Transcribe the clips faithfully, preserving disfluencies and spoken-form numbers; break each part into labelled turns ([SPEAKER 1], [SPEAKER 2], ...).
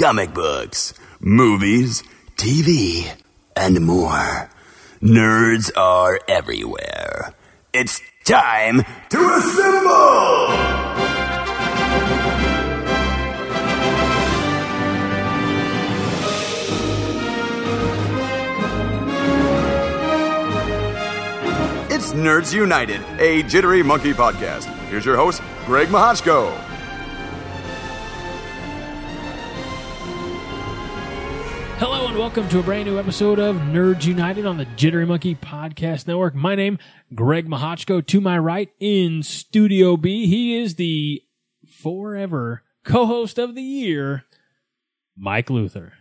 [SPEAKER 1] comic books, movies, T V, and more. Nerds are everywhere. It's time to assemble! It's Nerds United, a Jittery Monkey podcast. Here's your host, Greg Mahochko.
[SPEAKER 2] Hello and welcome to a brand new episode of Nerds United on the Jittery Monkey Podcast Network. My name, Greg Mahochko. To my right in Studio B, he is the forever co-host of the year, Mike Luther.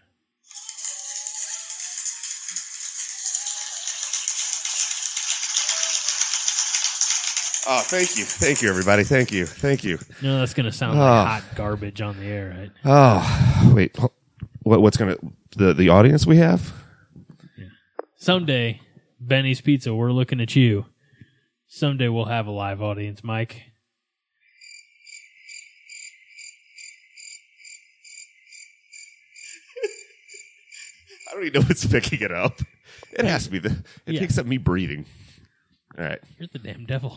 [SPEAKER 3] Oh, thank you. Thank you, everybody. Thank you. Thank you.
[SPEAKER 2] No, that's going to sound
[SPEAKER 3] oh.
[SPEAKER 2] like hot garbage on the air, right?
[SPEAKER 3] Oh, wait. What, what's going to... The, the audience we have?
[SPEAKER 2] Yeah. Someday, Benny's Pizza, we're looking at you. Someday we'll have a live audience, Mike.
[SPEAKER 3] I don't even know what's picking it up. It has to be. The, it
[SPEAKER 2] yeah.
[SPEAKER 3] takes up me breathing. All right.
[SPEAKER 2] You're the damn devil.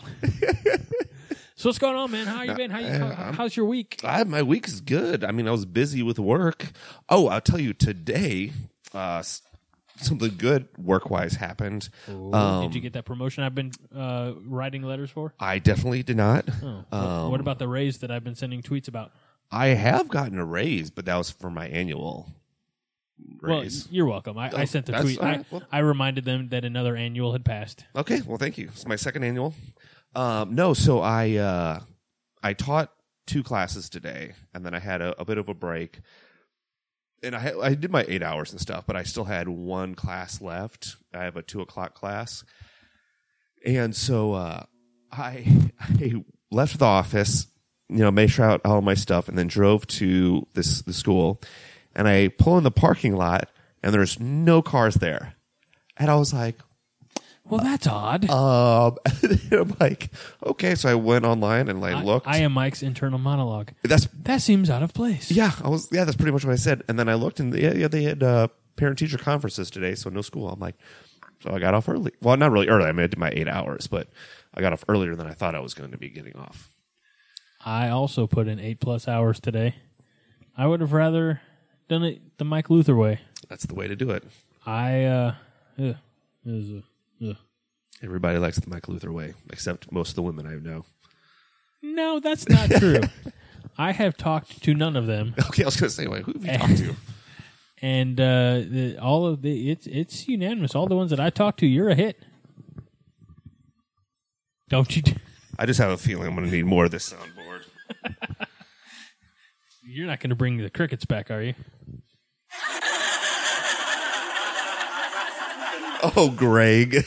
[SPEAKER 2] So what's going on, man? How you been? How you, how, how's your week?
[SPEAKER 3] I, my week is good. I mean, I was busy with work. Oh, I'll tell you today, uh, something good work-wise happened.
[SPEAKER 2] Ooh,
[SPEAKER 3] um,
[SPEAKER 2] did you get that promotion I've been uh, writing letters for?
[SPEAKER 3] I definitely did not.
[SPEAKER 2] Oh,
[SPEAKER 3] um,
[SPEAKER 2] what about the raise that I've been sending tweets about?
[SPEAKER 3] I have gotten a raise, but that was for my annual raise.
[SPEAKER 2] Well, you're welcome. I,
[SPEAKER 3] Oh,
[SPEAKER 2] I sent the
[SPEAKER 3] that's
[SPEAKER 2] tweet.
[SPEAKER 3] all right.
[SPEAKER 2] I,
[SPEAKER 3] Well-
[SPEAKER 2] I reminded them that another annual had passed.
[SPEAKER 3] Okay, well, thank you. It's my second annual. Um, no, so I uh, I taught two classes today, and then I had a, a bit of a break. And I had, I did my eight hours and stuff, but I still had one class left. I have a two o'clock class, and so uh, I I left the office, you know, made sure out all my stuff, and then drove to this the school. And I pull in the parking lot, and there's no cars there, and I was like,
[SPEAKER 2] Well, that's odd.
[SPEAKER 3] Um, I'm like, okay, so I went online and I,
[SPEAKER 2] I
[SPEAKER 3] looked.
[SPEAKER 2] I am Mike's internal monologue.
[SPEAKER 3] That's
[SPEAKER 2] That seems out of place.
[SPEAKER 3] yeah, I was yeah, that's pretty much what I said. And then I looked, and yeah, yeah they had uh, parent teacher conferences today, so no school. I'm like, so I got off early. Well, not really early. I mean, I did my eight hours, but I got off earlier than I thought I was going to be getting off.
[SPEAKER 2] I also put in eight plus hours today. I would have rather done it the Mike Luther way.
[SPEAKER 3] That's the way to do it.
[SPEAKER 2] I uh, ugh, it was, uh, ugh.
[SPEAKER 3] Everybody likes the Mike Luther way, except most of the women I know.
[SPEAKER 2] No, that's not true. I have talked to none of them.
[SPEAKER 3] Okay, I was going to say, wait, who have you talked to?
[SPEAKER 2] And uh, the, all of the it's it's unanimous. All the ones that I talked to, you're a hit. Don't you? T-
[SPEAKER 3] I just have a feeling I'm going to need more of this soundboard.
[SPEAKER 2] You're not going to bring the crickets back, are you?
[SPEAKER 3] Oh, Greg.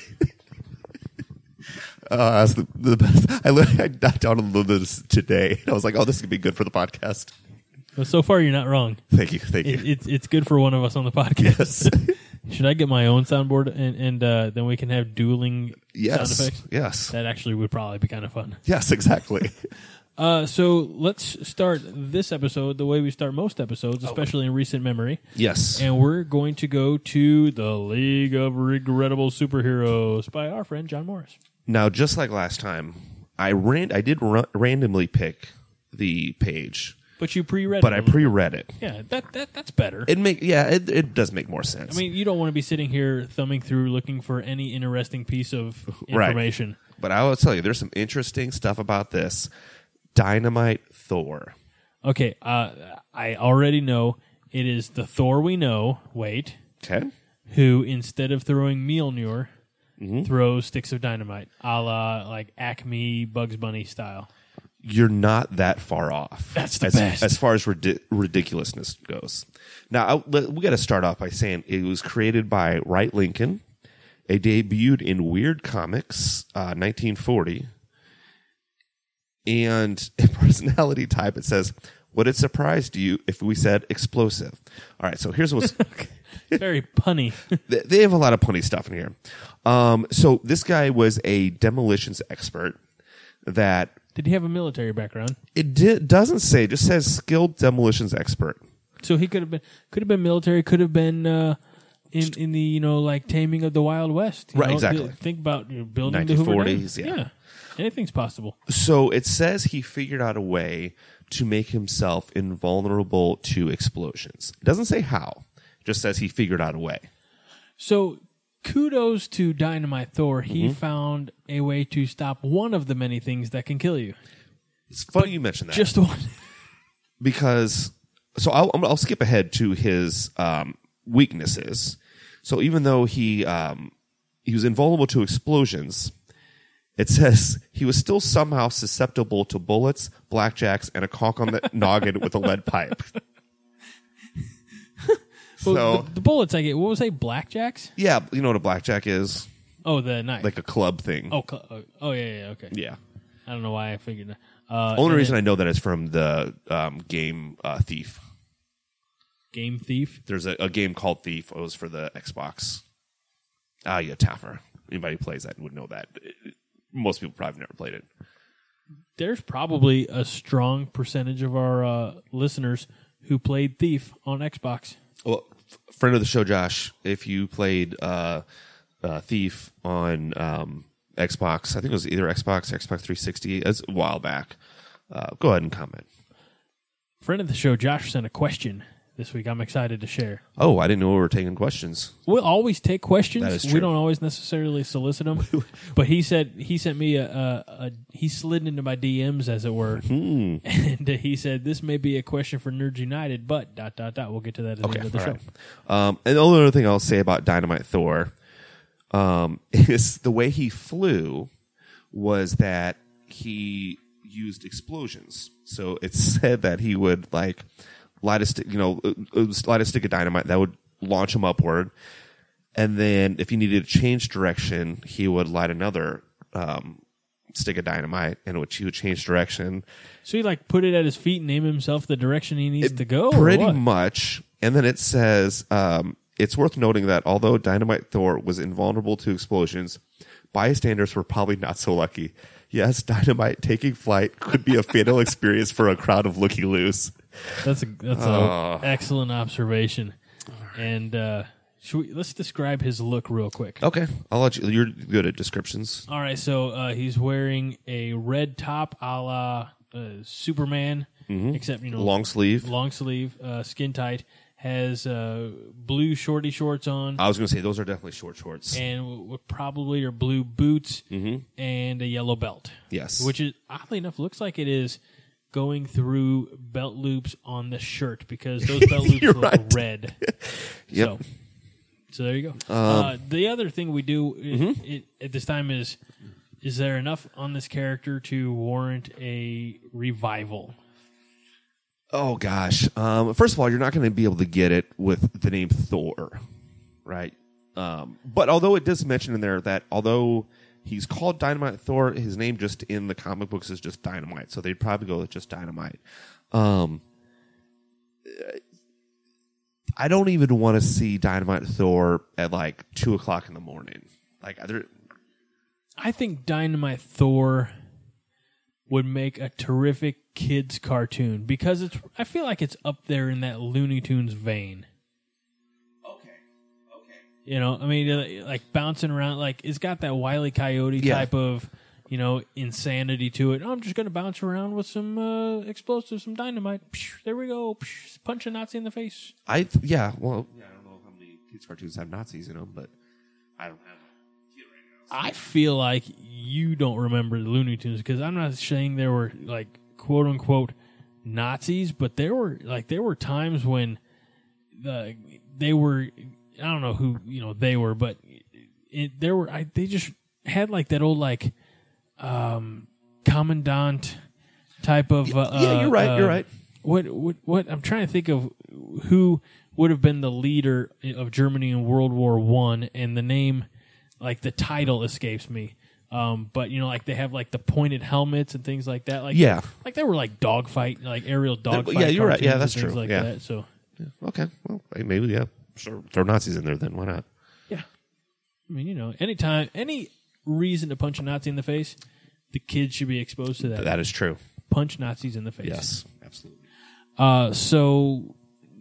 [SPEAKER 3] Uh, that's the, the best. I, I downloaded this today. I was like, oh, this could be good for the podcast.
[SPEAKER 2] Well, so far, you're not wrong.
[SPEAKER 3] Thank you. Thank
[SPEAKER 2] It,
[SPEAKER 3] you.
[SPEAKER 2] it's it's good for one of us on the podcast.
[SPEAKER 3] Yes.
[SPEAKER 2] Should I get my own soundboard and, and uh, then we can have dueling
[SPEAKER 3] Yes.
[SPEAKER 2] sound effects?
[SPEAKER 3] Yes.
[SPEAKER 2] That actually would probably be kind of fun.
[SPEAKER 3] Yes, exactly.
[SPEAKER 2] Uh, so let's start this episode the way we start most episodes, especially in recent memory.
[SPEAKER 3] Yes.
[SPEAKER 2] And we're going to go to the League of Regrettable Superheroes by our friend John Morris.
[SPEAKER 3] Now, just like last time, I ran. I did ra- randomly pick the page,
[SPEAKER 2] But you pre-read
[SPEAKER 3] but
[SPEAKER 2] it.
[SPEAKER 3] I pre-read it.
[SPEAKER 2] Yeah, that, that that's better.
[SPEAKER 3] It make yeah, it, it does make more sense.
[SPEAKER 2] I mean, you don't want to be sitting here thumbing through looking for any interesting piece of
[SPEAKER 3] Right.
[SPEAKER 2] information.
[SPEAKER 3] But I will tell you, there's some interesting stuff about this Dynamite Thor.
[SPEAKER 2] Okay, uh, I already know it is the Thor we know, wait,
[SPEAKER 3] Okay.
[SPEAKER 2] who instead of throwing Mjolnir,
[SPEAKER 3] Mm-hmm.
[SPEAKER 2] throws sticks of dynamite, a la like Acme Bugs Bunny style.
[SPEAKER 3] You're not that far off.
[SPEAKER 2] That's the
[SPEAKER 3] as,
[SPEAKER 2] best.
[SPEAKER 3] as far as ridi- ridiculousness goes. Now, I, let- we got to start off by saying it was created by Wright Lincoln. It debuted in Weird Comics, uh, nineteen forty. And in personality type, it says, would it surprise you if we said explosive? All right, so here's what's...
[SPEAKER 2] Very punny.
[SPEAKER 3] They- They have a lot of punny stuff in here. Um, so this guy was a demolitions expert that
[SPEAKER 2] Did he have a military background?
[SPEAKER 3] it di- doesn't say, it just says skilled demolitions expert.
[SPEAKER 2] So he could have been could have been military, could have been uh, in in the you know like Taming of the Wild West. You
[SPEAKER 3] Right,
[SPEAKER 2] know?
[SPEAKER 3] exactly.
[SPEAKER 2] Think about you know, building the
[SPEAKER 3] nineteen
[SPEAKER 2] Hoover
[SPEAKER 3] forties,
[SPEAKER 2] Dam.
[SPEAKER 3] yeah.
[SPEAKER 2] yeah, anything's possible.
[SPEAKER 3] So it says he figured out a way to make himself invulnerable to explosions. It doesn't say how. It just says he figured out a way.
[SPEAKER 2] So kudos to Dynamite Thor. He
[SPEAKER 3] Mm-hmm.
[SPEAKER 2] found a way to stop one of the many things that can kill you.
[SPEAKER 3] It's funny you mentioned that.
[SPEAKER 2] Just one.
[SPEAKER 3] because so I'll, I'll skip ahead to his um, weaknesses. So even though he um, he was invulnerable to explosions, it says he was still somehow susceptible to bullets, blackjacks, and a conk on the noggin with a lead pipe.
[SPEAKER 2] Well,
[SPEAKER 3] so
[SPEAKER 2] the, the bullets I get. What was they? Blackjacks?
[SPEAKER 3] yeah, you know what a blackjack is?
[SPEAKER 2] Oh, the knife.
[SPEAKER 3] Like a club thing.
[SPEAKER 2] oh, cl- oh, oh, yeah, yeah, okay.
[SPEAKER 3] Yeah.
[SPEAKER 2] I don't know why I figured that. Uh,
[SPEAKER 3] Only
[SPEAKER 2] and
[SPEAKER 3] reason
[SPEAKER 2] then
[SPEAKER 3] I know that is from the um, game uh, Thief.
[SPEAKER 2] Game Thief.
[SPEAKER 3] There's a, a game called Thief. It was for the Xbox. Ah, yeah, Taffer. Anybody who plays that would know that. It- most people probably never played it.
[SPEAKER 2] There's probably a strong percentage of our uh, listeners who played Thief on Xbox.
[SPEAKER 3] Well, f- friend of the show, Josh, if you played uh, uh, Thief on um, Xbox, I think it was either Xbox or Xbox three sixty, as a while back, uh, go ahead and comment.
[SPEAKER 2] Friend of the show, Josh, sent a question this week. I'm excited to share.
[SPEAKER 3] Oh, I didn't know we were taking questions.
[SPEAKER 2] We'll always take questions.
[SPEAKER 3] That is
[SPEAKER 2] We
[SPEAKER 3] true.
[SPEAKER 2] don't always necessarily solicit them. But he said he sent me a, a, a he slid into my D Ms, as it were,
[SPEAKER 3] Hmm.
[SPEAKER 2] and he said this may be a question for Nerds United, but dot dot dot. We'll get to that at the
[SPEAKER 3] Okay,
[SPEAKER 2] end of the
[SPEAKER 3] all
[SPEAKER 2] show.
[SPEAKER 3] right. Um, and the only other thing I'll say about Dynamite Thor um, is the way he flew was that he used explosions. So it said that he would like light a stick, you know, uh, light a stick of dynamite that would launch him upward, and then if he needed to change direction, he would light another um, stick of dynamite, in which he would change direction.
[SPEAKER 2] So he like put it at his feet and name himself the direction he needs to go. or
[SPEAKER 3] Pretty
[SPEAKER 2] what?
[SPEAKER 3] much. And then it says, um, it's worth noting that although Dynamite Thor was invulnerable to explosions, bystanders were probably not so lucky. Yes, dynamite taking flight could be a fatal experience for a crowd of looky-loos.
[SPEAKER 2] That's a that's
[SPEAKER 3] Oh.
[SPEAKER 2] an excellent observation. And uh, should we, let's describe his look real quick.
[SPEAKER 3] Okay, I'll let you. You're good at descriptions.
[SPEAKER 2] All right, so uh, he's wearing a red top, a la uh, Superman, except you know
[SPEAKER 3] Long sleeve.
[SPEAKER 2] long sleeve, uh, skin tight. Has uh, blue shorty shorts on,
[SPEAKER 3] I was going to say those are definitely short shorts.
[SPEAKER 2] and w- w- probably are blue boots
[SPEAKER 3] Mm-hmm.
[SPEAKER 2] and a yellow belt.
[SPEAKER 3] Yes.
[SPEAKER 2] Which is oddly enough looks like it is going through belt loops on the shirt because those belt loops
[SPEAKER 3] You're
[SPEAKER 2] look
[SPEAKER 3] right.
[SPEAKER 2] red.
[SPEAKER 3] Yep.
[SPEAKER 2] So, so there you go. uh, the other thing we do i-
[SPEAKER 3] Mm-hmm.
[SPEAKER 2] it, at this time is: is there enough on this character to warrant a revival?
[SPEAKER 3] Oh gosh. Um, first of all, you're not going to be able to get it with the name Thor, right? Um, but although it does mention in there that although he's called Dynamite Thor, his name just in the comic books is just Dynamite, so they'd probably go with just Dynamite. Um, I don't even want to see Dynamite Thor at like two o'clock in the morning. Like either.
[SPEAKER 2] I think Dynamite Thor would make a terrific kids cartoon because it's. I feel like it's up there in that Looney Tunes vein.
[SPEAKER 3] Okay. Okay.
[SPEAKER 2] You know, I mean, uh, like bouncing around, like it's got that Wile E. Coyote
[SPEAKER 3] Yeah.
[SPEAKER 2] type of, you know, insanity to it. Oh, I'm just going to bounce around with some uh, explosives, some dynamite. Psh, there we go. Psh, punch a Nazi in the face.
[SPEAKER 3] I th- yeah. Well, yeah, I don't know how many kids cartoons have Nazis in them, but I don't have a kid right now.
[SPEAKER 2] I feel like you don't remember the Looney Tunes because I'm not saying there were like quote unquote Nazis, but there were like there were times when the they were. I don't know who you know they were, but it, there were. I, they just had like that old like um, commandant type of. Uh,
[SPEAKER 3] Yeah, you're right,
[SPEAKER 2] uh,
[SPEAKER 3] you're right.
[SPEAKER 2] What what what? I'm trying to think of who would have been the leader of Germany in World War One, and the name, like the title, escapes me. Um, but you know, like they have like the pointed helmets and things like that. Like
[SPEAKER 3] Yeah.
[SPEAKER 2] like they were like dogfight, like aerial dogfight.
[SPEAKER 3] yeah, you're right. Yeah,
[SPEAKER 2] cartoons
[SPEAKER 3] that's
[SPEAKER 2] and things
[SPEAKER 3] true.
[SPEAKER 2] Like
[SPEAKER 3] Yeah.
[SPEAKER 2] that. So
[SPEAKER 3] Okay. Well, maybe yeah. Sure. Throw Nazis in there then. Why not?
[SPEAKER 2] yeah, I mean, you know, anytime, any reason to punch a Nazi in the face, the kids should be exposed to that.
[SPEAKER 3] That is true.
[SPEAKER 2] Punch Nazis in the face.
[SPEAKER 3] Yes. Absolutely.
[SPEAKER 2] Uh, so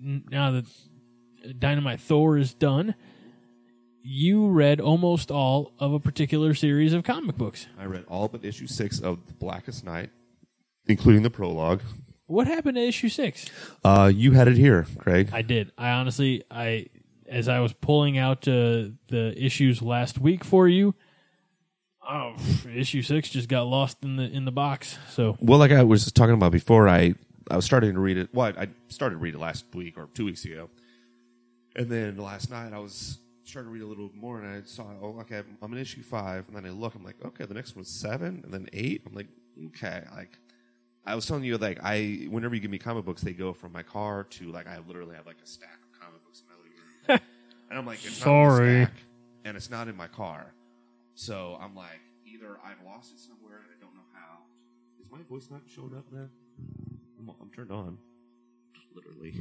[SPEAKER 2] now that Dynamite Thor is done, you read almost all of a particular series of comic books.
[SPEAKER 3] I read all but issue six of The Blackest Night, including the prologue.
[SPEAKER 2] What happened to issue six?
[SPEAKER 3] Uh, you had it here, Craig.
[SPEAKER 2] I did. I honestly, I as I was pulling out uh, the issues last week for you, oh, issue six just got lost in the in the box. So,
[SPEAKER 3] well, like I was talking about before, I I was starting to read it. Well, I started to read it last week or two weeks ago, and then last night I was starting to read a little more, and I saw, oh, okay, I'm in issue five, and then I look, I'm like, okay, the next one's seven, and then eight. I'm like, okay, like. I was telling you, like, I whenever you give me comic books, they go from my car to, like, I literally have, like, a stack of comic books in my living room. And I'm like, it's not in
[SPEAKER 2] Sorry.
[SPEAKER 3] the stack, and it's not in my car. So I'm like, either I've lost it somewhere and I don't know how. Is my voice not showing up, man? I'm, I'm turned on. Literally.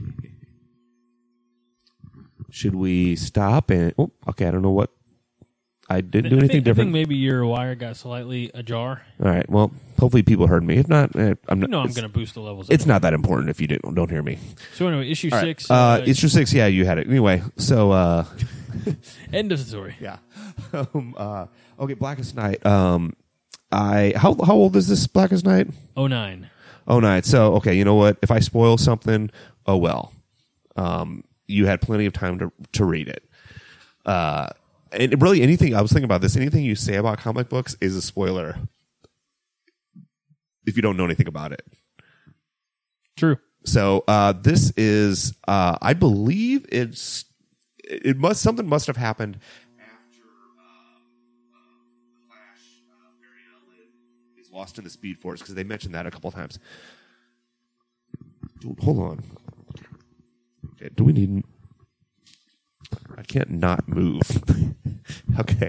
[SPEAKER 3] Should we stop and... Oh, okay, I don't know what... I didn't do
[SPEAKER 2] I
[SPEAKER 3] anything
[SPEAKER 2] think,
[SPEAKER 3] different.
[SPEAKER 2] I think maybe your wire got slightly ajar.
[SPEAKER 3] All right. Well, hopefully people heard me. If not, eh, I'm not.
[SPEAKER 2] You know I'm
[SPEAKER 3] it's-
[SPEAKER 2] going to boost the levels.
[SPEAKER 3] It's
[SPEAKER 2] anyway.
[SPEAKER 3] not that important if you didn't don't hear me.
[SPEAKER 2] So anyway, issue
[SPEAKER 3] All right.
[SPEAKER 2] six.
[SPEAKER 3] Uh,
[SPEAKER 2] Uh,
[SPEAKER 3] issue six. Yeah, you had it anyway. So uh,
[SPEAKER 2] end of the story.
[SPEAKER 3] yeah. um, uh, okay, Blackest Night. Um, I how how old is this Blackest Night?
[SPEAKER 2] Oh nine.
[SPEAKER 3] Oh nine. So okay, you know what? If I spoil something, oh well. Um, you had plenty of time to to read it. Uh. And really, anything I was thinking about this. Anything you say about comic books is a spoiler if you don't know anything about it.
[SPEAKER 2] True.
[SPEAKER 3] So uh, this is, uh, I believe it's, it must something must have happened after uh, uh, the Flash, uh, Barry Allen is lost in the Speed Force because they mentioned that a couple times. Dude, hold on. Okay, do we need? I can't not move. Okay.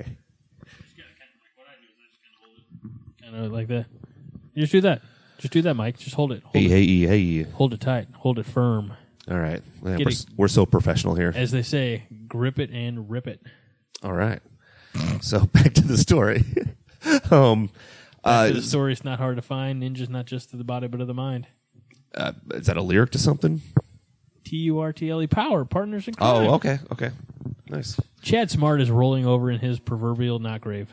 [SPEAKER 2] Kind of like that. You just do that. Just do that, Mike. Just hold it. Hold,
[SPEAKER 3] Hey,
[SPEAKER 2] it.
[SPEAKER 3] hey, hey.
[SPEAKER 2] hold it tight. Hold it firm.
[SPEAKER 3] All right. Man,
[SPEAKER 2] Get
[SPEAKER 3] we're,
[SPEAKER 2] it.
[SPEAKER 3] we're so professional here.
[SPEAKER 2] As they say, grip it and rip it.
[SPEAKER 3] All right. So back to the story. um, uh,
[SPEAKER 2] the story's not hard to find. Ninja's not just to the body, but of the mind.
[SPEAKER 3] uh, is that a lyric to something?
[SPEAKER 2] T U R T L E, power, partners in crime.
[SPEAKER 3] Oh, okay. Okay. Nice.
[SPEAKER 2] Chad Smart is rolling over in his proverbial knot grave.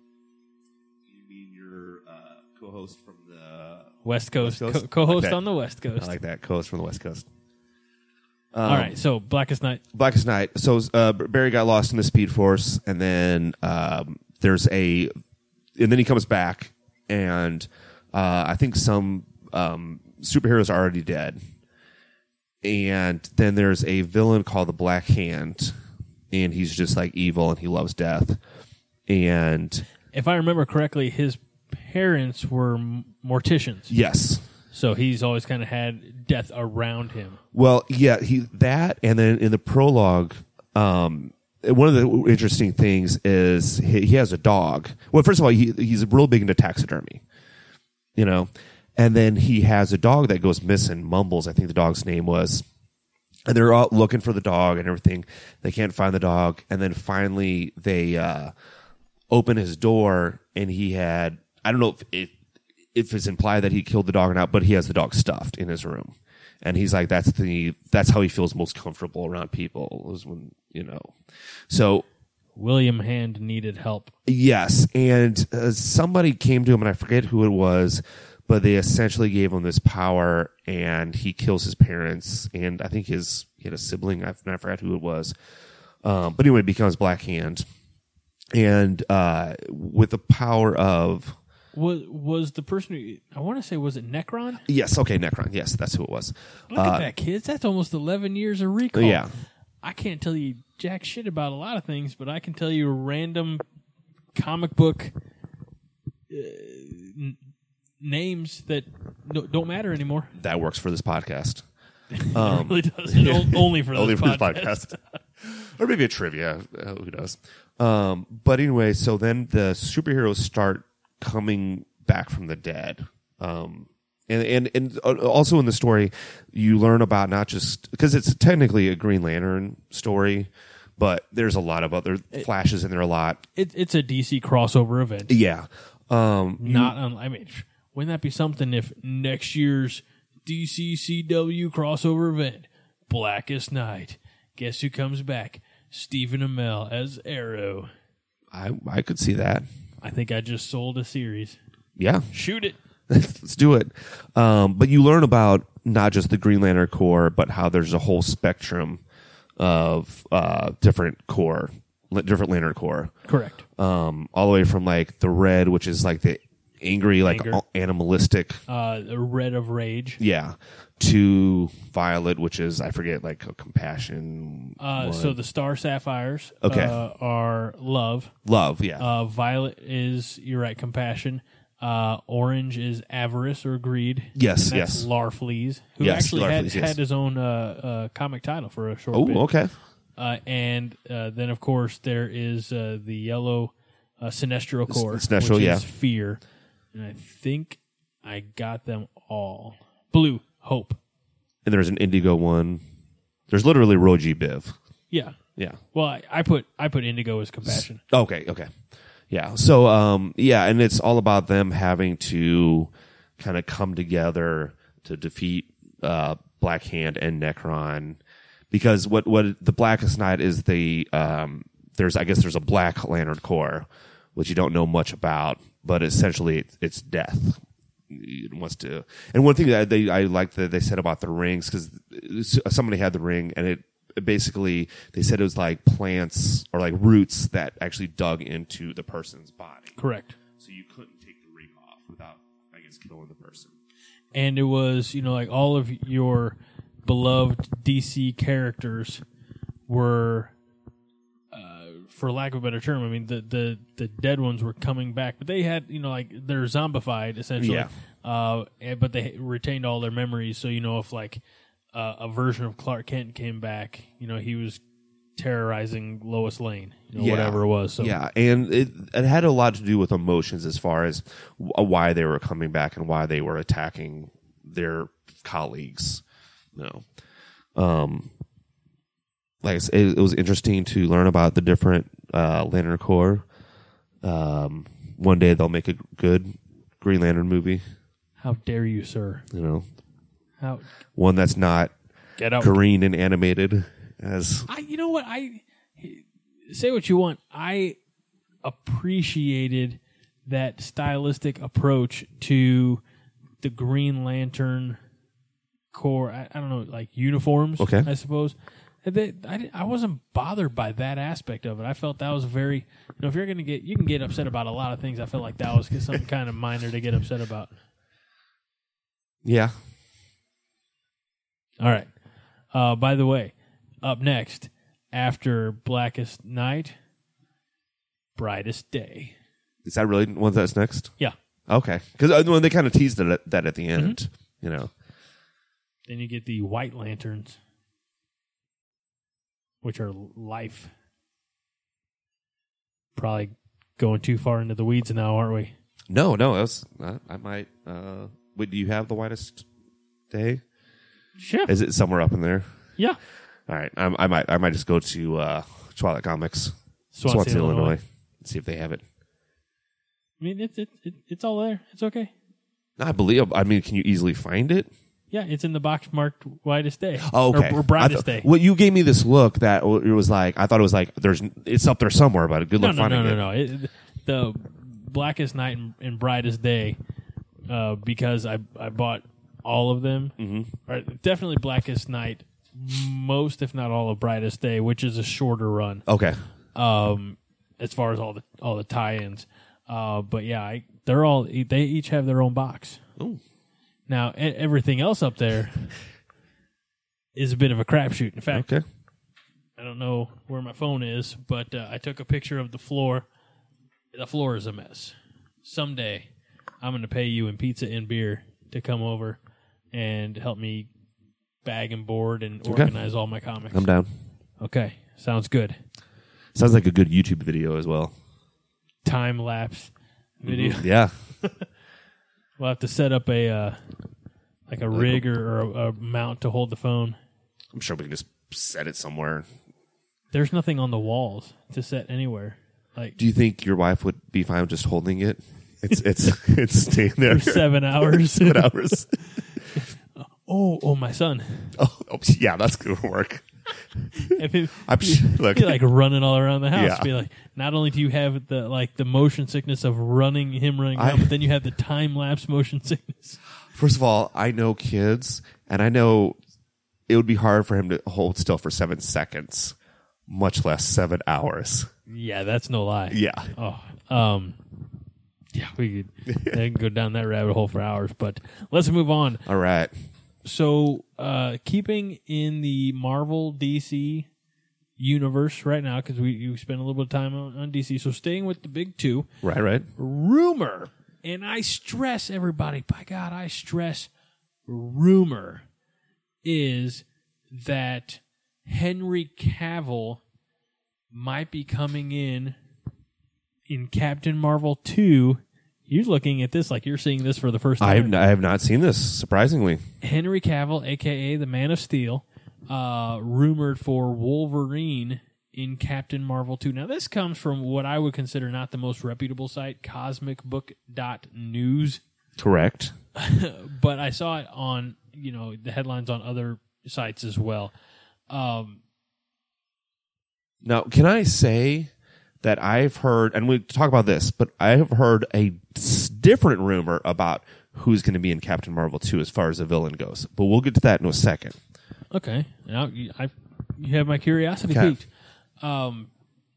[SPEAKER 3] You mean your uh, co-host from the
[SPEAKER 2] West Coast.
[SPEAKER 3] West Coast?
[SPEAKER 2] Co- co-host
[SPEAKER 3] I like that.
[SPEAKER 2] on the West Coast.
[SPEAKER 3] I like that co-host from the West Coast. Um,
[SPEAKER 2] All right, so Blackest Night.
[SPEAKER 3] Blackest Night. So uh, Barry got lost in the Speed Force, and then um, there's a, and then he comes back, and uh, I think some um, superheroes are already dead, and then there's a villain called the Black Hand, and he's just like evil, and he loves death, and
[SPEAKER 2] If I remember correctly, his parents were m- morticians,
[SPEAKER 3] yes.
[SPEAKER 2] so he's always kind of had death around him.
[SPEAKER 3] Well, yeah, he that, and then in the prologue, um, one of the interesting things is he, he has a dog. Well, first of all, he he's real big into taxidermy, you know, and then he has a dog that goes missing. Mumbles, I think the dog's name was, and they're all looking for the dog and everything. They can't find the dog, and then finally they uh, open his door, and he had I don't know if it, if it's implied that he killed the dog or not, but he has the dog stuffed in his room. And he's like, that's the, that's how he feels most comfortable around people is when, you know, so
[SPEAKER 2] William Hand needed help.
[SPEAKER 3] yes. And uh, somebody came to him and I forget who it was, but they essentially gave him this power and he kills his parents. And I think his, he had a sibling. I, I forgot who it was. Um, but anyway, it becomes Black Hand. And, uh, with the power of,
[SPEAKER 2] Was was the person who, I want to say, was it Necron?
[SPEAKER 3] yes. Okay. Necron. Yes. That's who it was.
[SPEAKER 2] Look
[SPEAKER 3] Uh,
[SPEAKER 2] at that, kids. That's almost eleven years of recall.
[SPEAKER 3] Yeah.
[SPEAKER 2] I can't tell you jack shit about a lot of things, but I can tell you random comic book uh, n- names that no, don't matter anymore.
[SPEAKER 3] That works for this podcast.
[SPEAKER 2] It really doesn't. O- Only for this
[SPEAKER 3] Only for this
[SPEAKER 2] podcast.
[SPEAKER 3] podcast. Or maybe a trivia. Uh, who knows? Um, but anyway, so then the superheroes start coming back from the dead. Um, and, and, and also in the story, you learn about not just, because it's technically a Green Lantern story, but there's a lot of other flashes in there a lot.
[SPEAKER 2] It, it's a D C crossover event.
[SPEAKER 3] Yeah. Um,
[SPEAKER 2] Not, un- I mean, wouldn't that be something if next year's D C C W crossover event, Blackest Night. Guess who comes back? Stephen Amell as Arrow.
[SPEAKER 3] I I could see that.
[SPEAKER 2] I think I just sold a series.
[SPEAKER 3] Yeah.
[SPEAKER 2] Shoot it.
[SPEAKER 3] Let's do it. Um, but you learn about not just the Green Lantern Corps, but how there's a whole spectrum of uh, different Corps, different Lantern Corps.
[SPEAKER 2] Correct.
[SPEAKER 3] Um, all the way from like the Red, which is like the angry, like
[SPEAKER 2] Anger.
[SPEAKER 3] animalistic.
[SPEAKER 2] Uh, Red of Rage.
[SPEAKER 3] Yeah. To Violet, which is, I forget, like a compassion.
[SPEAKER 2] Uh,
[SPEAKER 3] one.
[SPEAKER 2] so the Star Sapphires
[SPEAKER 3] Okay.
[SPEAKER 2] uh, are love.
[SPEAKER 3] Love, yeah.
[SPEAKER 2] Uh, Violet is, you're right, compassion. Uh, Orange is avarice or greed.
[SPEAKER 3] Yes,
[SPEAKER 2] and that's
[SPEAKER 3] yes.
[SPEAKER 2] Larfleeze, who
[SPEAKER 3] Yes,
[SPEAKER 2] actually had,
[SPEAKER 3] Larfleeze, yes.
[SPEAKER 2] had his own uh, uh, comic title for a short
[SPEAKER 3] oh,
[SPEAKER 2] bit.
[SPEAKER 3] okay.
[SPEAKER 2] Uh, and uh, then, of course, there is uh, the yellow uh, Sinestro Corps,
[SPEAKER 3] Sinestro,
[SPEAKER 2] which
[SPEAKER 3] yeah.
[SPEAKER 2] is Fear. And I think I got them all. Blue, Hope.
[SPEAKER 3] And there's an Indigo one. There's literally Roji Biv.
[SPEAKER 2] Yeah.
[SPEAKER 3] Yeah.
[SPEAKER 2] Well, I, I put I put Indigo as compassion.
[SPEAKER 3] Okay, okay. Yeah. So, um, yeah, and it's all about them having to kind of come together to defeat uh, Black Hand and Necron. Because what, what the Blackest Night is the, um, there's, I guess there's a Black Lantern Corps, which you don't know much about, but essentially it's, it's death. It wants to, and one thing that they I like that they said about the rings, because somebody had the ring and it, it basically they said it was like plants or like roots that actually dug into the person's body.
[SPEAKER 2] Correct.
[SPEAKER 3] So you couldn't take the ring off without, I guess, killing the person.
[SPEAKER 2] And it was, you know, like all of your beloved D C characters were, uh, for lack of a better term, I mean, the, the, the dead ones were coming back, but they had, you know, like they're zombified essentially.
[SPEAKER 3] Yeah.
[SPEAKER 2] Uh, and, but they retained all their memories. So, you know, if like uh, a version of Clark Kent came back, you know, he was terrorizing Lois Lane, you know,
[SPEAKER 3] Yeah.
[SPEAKER 2] whatever it was. So,
[SPEAKER 3] Yeah, and it, it had a lot to do with emotions as far as w- why they were coming back and why they were attacking their colleagues. You know, um, like I said, it, it was interesting to learn about the different uh, Lantern Corps. Um, one day they'll make a good Green Lantern movie.
[SPEAKER 2] how dare you, sir?
[SPEAKER 3] You know,
[SPEAKER 2] How
[SPEAKER 3] one that's not
[SPEAKER 2] get out?
[SPEAKER 3] green and animated as
[SPEAKER 2] I, you know what? I say what you want. I appreciated that stylistic approach to the Green Lantern Corps. I, I don't know, like uniforms.
[SPEAKER 3] Okay.
[SPEAKER 2] I suppose. They, I, di- I wasn't bothered by that aspect of it. I felt that was very. You know, if you're going to get, you can get upset about a lot of things. I felt like that was something kind of minor to get upset about.
[SPEAKER 3] yeah.
[SPEAKER 2] All right. Uh, by the way, up next, after Blackest Night, Brightest Day.
[SPEAKER 3] Is that really one that's next?
[SPEAKER 2] Yeah.
[SPEAKER 3] Okay, because when they kind of teased it at, that at the end,
[SPEAKER 2] Mm-hmm.
[SPEAKER 3] you know.
[SPEAKER 2] Then you get the White Lanterns, which are life. Probably going too far into the weeds now, aren't we?
[SPEAKER 3] No, no, that's I, I might. Uh, wait, do you have the Whitest Day?
[SPEAKER 2] Sure.
[SPEAKER 3] Is it somewhere up in there?
[SPEAKER 2] Yeah.
[SPEAKER 3] All right, I, I might. I might just go to uh, Twilight Comics,
[SPEAKER 2] Swansea, Illinois.
[SPEAKER 3] see if they have it.
[SPEAKER 2] I mean, it's it, it, it's all there. It's okay.
[SPEAKER 3] I believe. I mean, can you easily find it?
[SPEAKER 2] Yeah, it's in the box marked Whitest Day.
[SPEAKER 3] Oh, okay.
[SPEAKER 2] Or, or Brightest
[SPEAKER 3] I th-
[SPEAKER 2] Day.
[SPEAKER 3] Well, you gave me this look that it was like I thought it was like there's it's up there somewhere, but good
[SPEAKER 2] No,
[SPEAKER 3] luck
[SPEAKER 2] no,
[SPEAKER 3] finding
[SPEAKER 2] no, no,
[SPEAKER 3] it.
[SPEAKER 2] no. It, the Blackest Night and, and Brightest Day, uh, because I I bought all of them. Mm-hmm. Right, definitely Blackest Night, most if not all of Brightest Day, which is a shorter run.
[SPEAKER 3] Okay.
[SPEAKER 2] Um, as far as all the all the tie-ins, uh, but yeah, I, they're all they each have their own box.
[SPEAKER 3] Ooh.
[SPEAKER 2] Now e- everything else up there is a bit of a crapshoot. In fact,
[SPEAKER 3] Okay.
[SPEAKER 2] I don't know where my phone is, but uh, I took a picture of the floor. The floor is a mess. Someday, I'm going to pay you in pizza and beer to come over and help me bag and board and
[SPEAKER 3] Okay.
[SPEAKER 2] organize all my comics.
[SPEAKER 3] I'm down.
[SPEAKER 2] Okay, sounds good.
[SPEAKER 3] Sounds like a good YouTube video as well.
[SPEAKER 2] Time lapse video.
[SPEAKER 3] Yeah.
[SPEAKER 2] We'll have to set up a uh, like a rig or, or a, a mount to hold the phone.
[SPEAKER 3] I'm sure we can just set it somewhere.
[SPEAKER 2] There's nothing on the walls to set anywhere. Like
[SPEAKER 3] Do you think your wife would be fine with just holding it? It's it's it's staying there
[SPEAKER 2] for seven hours.
[SPEAKER 3] seven hours.
[SPEAKER 2] oh, oh, my son.
[SPEAKER 3] Oh, oh yeah, that's going to work.
[SPEAKER 2] And then
[SPEAKER 3] I'm sure, look,
[SPEAKER 2] be like running all around the house.
[SPEAKER 3] Yeah.
[SPEAKER 2] Be like, not only do you have the like the motion sickness of running him running
[SPEAKER 3] I-
[SPEAKER 2] around, but then you have the time lapse motion sickness.
[SPEAKER 3] first of all, I know kids, and I know it would be hard for him to hold still for seven seconds, much less seven hours.
[SPEAKER 2] Yeah, that's no lie.
[SPEAKER 3] Yeah.
[SPEAKER 2] Oh, um, yeah, we could I can go down that rabbit hole for hours, but let's move on.
[SPEAKER 3] All right.
[SPEAKER 2] So, uh, keeping in the Marvel D C universe right now, because we you spent a little bit of time on, on D C, so staying with the big two.
[SPEAKER 3] Right, right.
[SPEAKER 2] Rumor, and I stress everybody, by God, I stress rumor, is that Henry Cavill might be coming in in Captain Marvel two. You're looking at this like you're seeing this for the first
[SPEAKER 3] I
[SPEAKER 2] time.
[SPEAKER 3] have, I have not seen this, surprisingly.
[SPEAKER 2] Henry Cavill, a k a the Man of Steel, uh, rumored for Wolverine in Captain Marvel two. Now, this comes from what I would consider not the most reputable site, cosmic book dot news.
[SPEAKER 3] Correct.
[SPEAKER 2] But I saw it on, you know, the headlines on other sites as well. Um,
[SPEAKER 3] Now, can I say that I've heard, and we talk about this, but I have heard a s- different rumor about who's going to be in Captain Marvel two as far as the villain goes. But we'll get to that in a second.
[SPEAKER 2] okay. Now, you, I, you have my curiosity
[SPEAKER 3] Okay.
[SPEAKER 2] piqued. Um,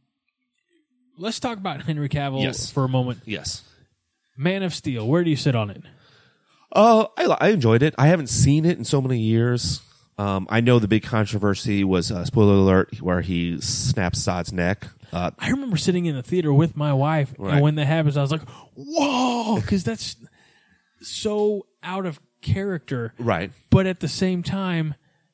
[SPEAKER 2] let's talk about Henry Cavill
[SPEAKER 3] Yes.
[SPEAKER 2] for a moment.
[SPEAKER 3] Yes.
[SPEAKER 2] Man of Steel, where do you sit on it?
[SPEAKER 3] Oh, I, I enjoyed it. I haven't seen it in so many years. Um, I know the big controversy was, uh, spoiler alert, where he snaps Zod's neck. Uh,
[SPEAKER 2] I remember sitting in the theater with my wife,
[SPEAKER 3] Right.
[SPEAKER 2] and when that happens, I was like, whoa, because that's so out of character.
[SPEAKER 3] right.
[SPEAKER 2] But at the same time,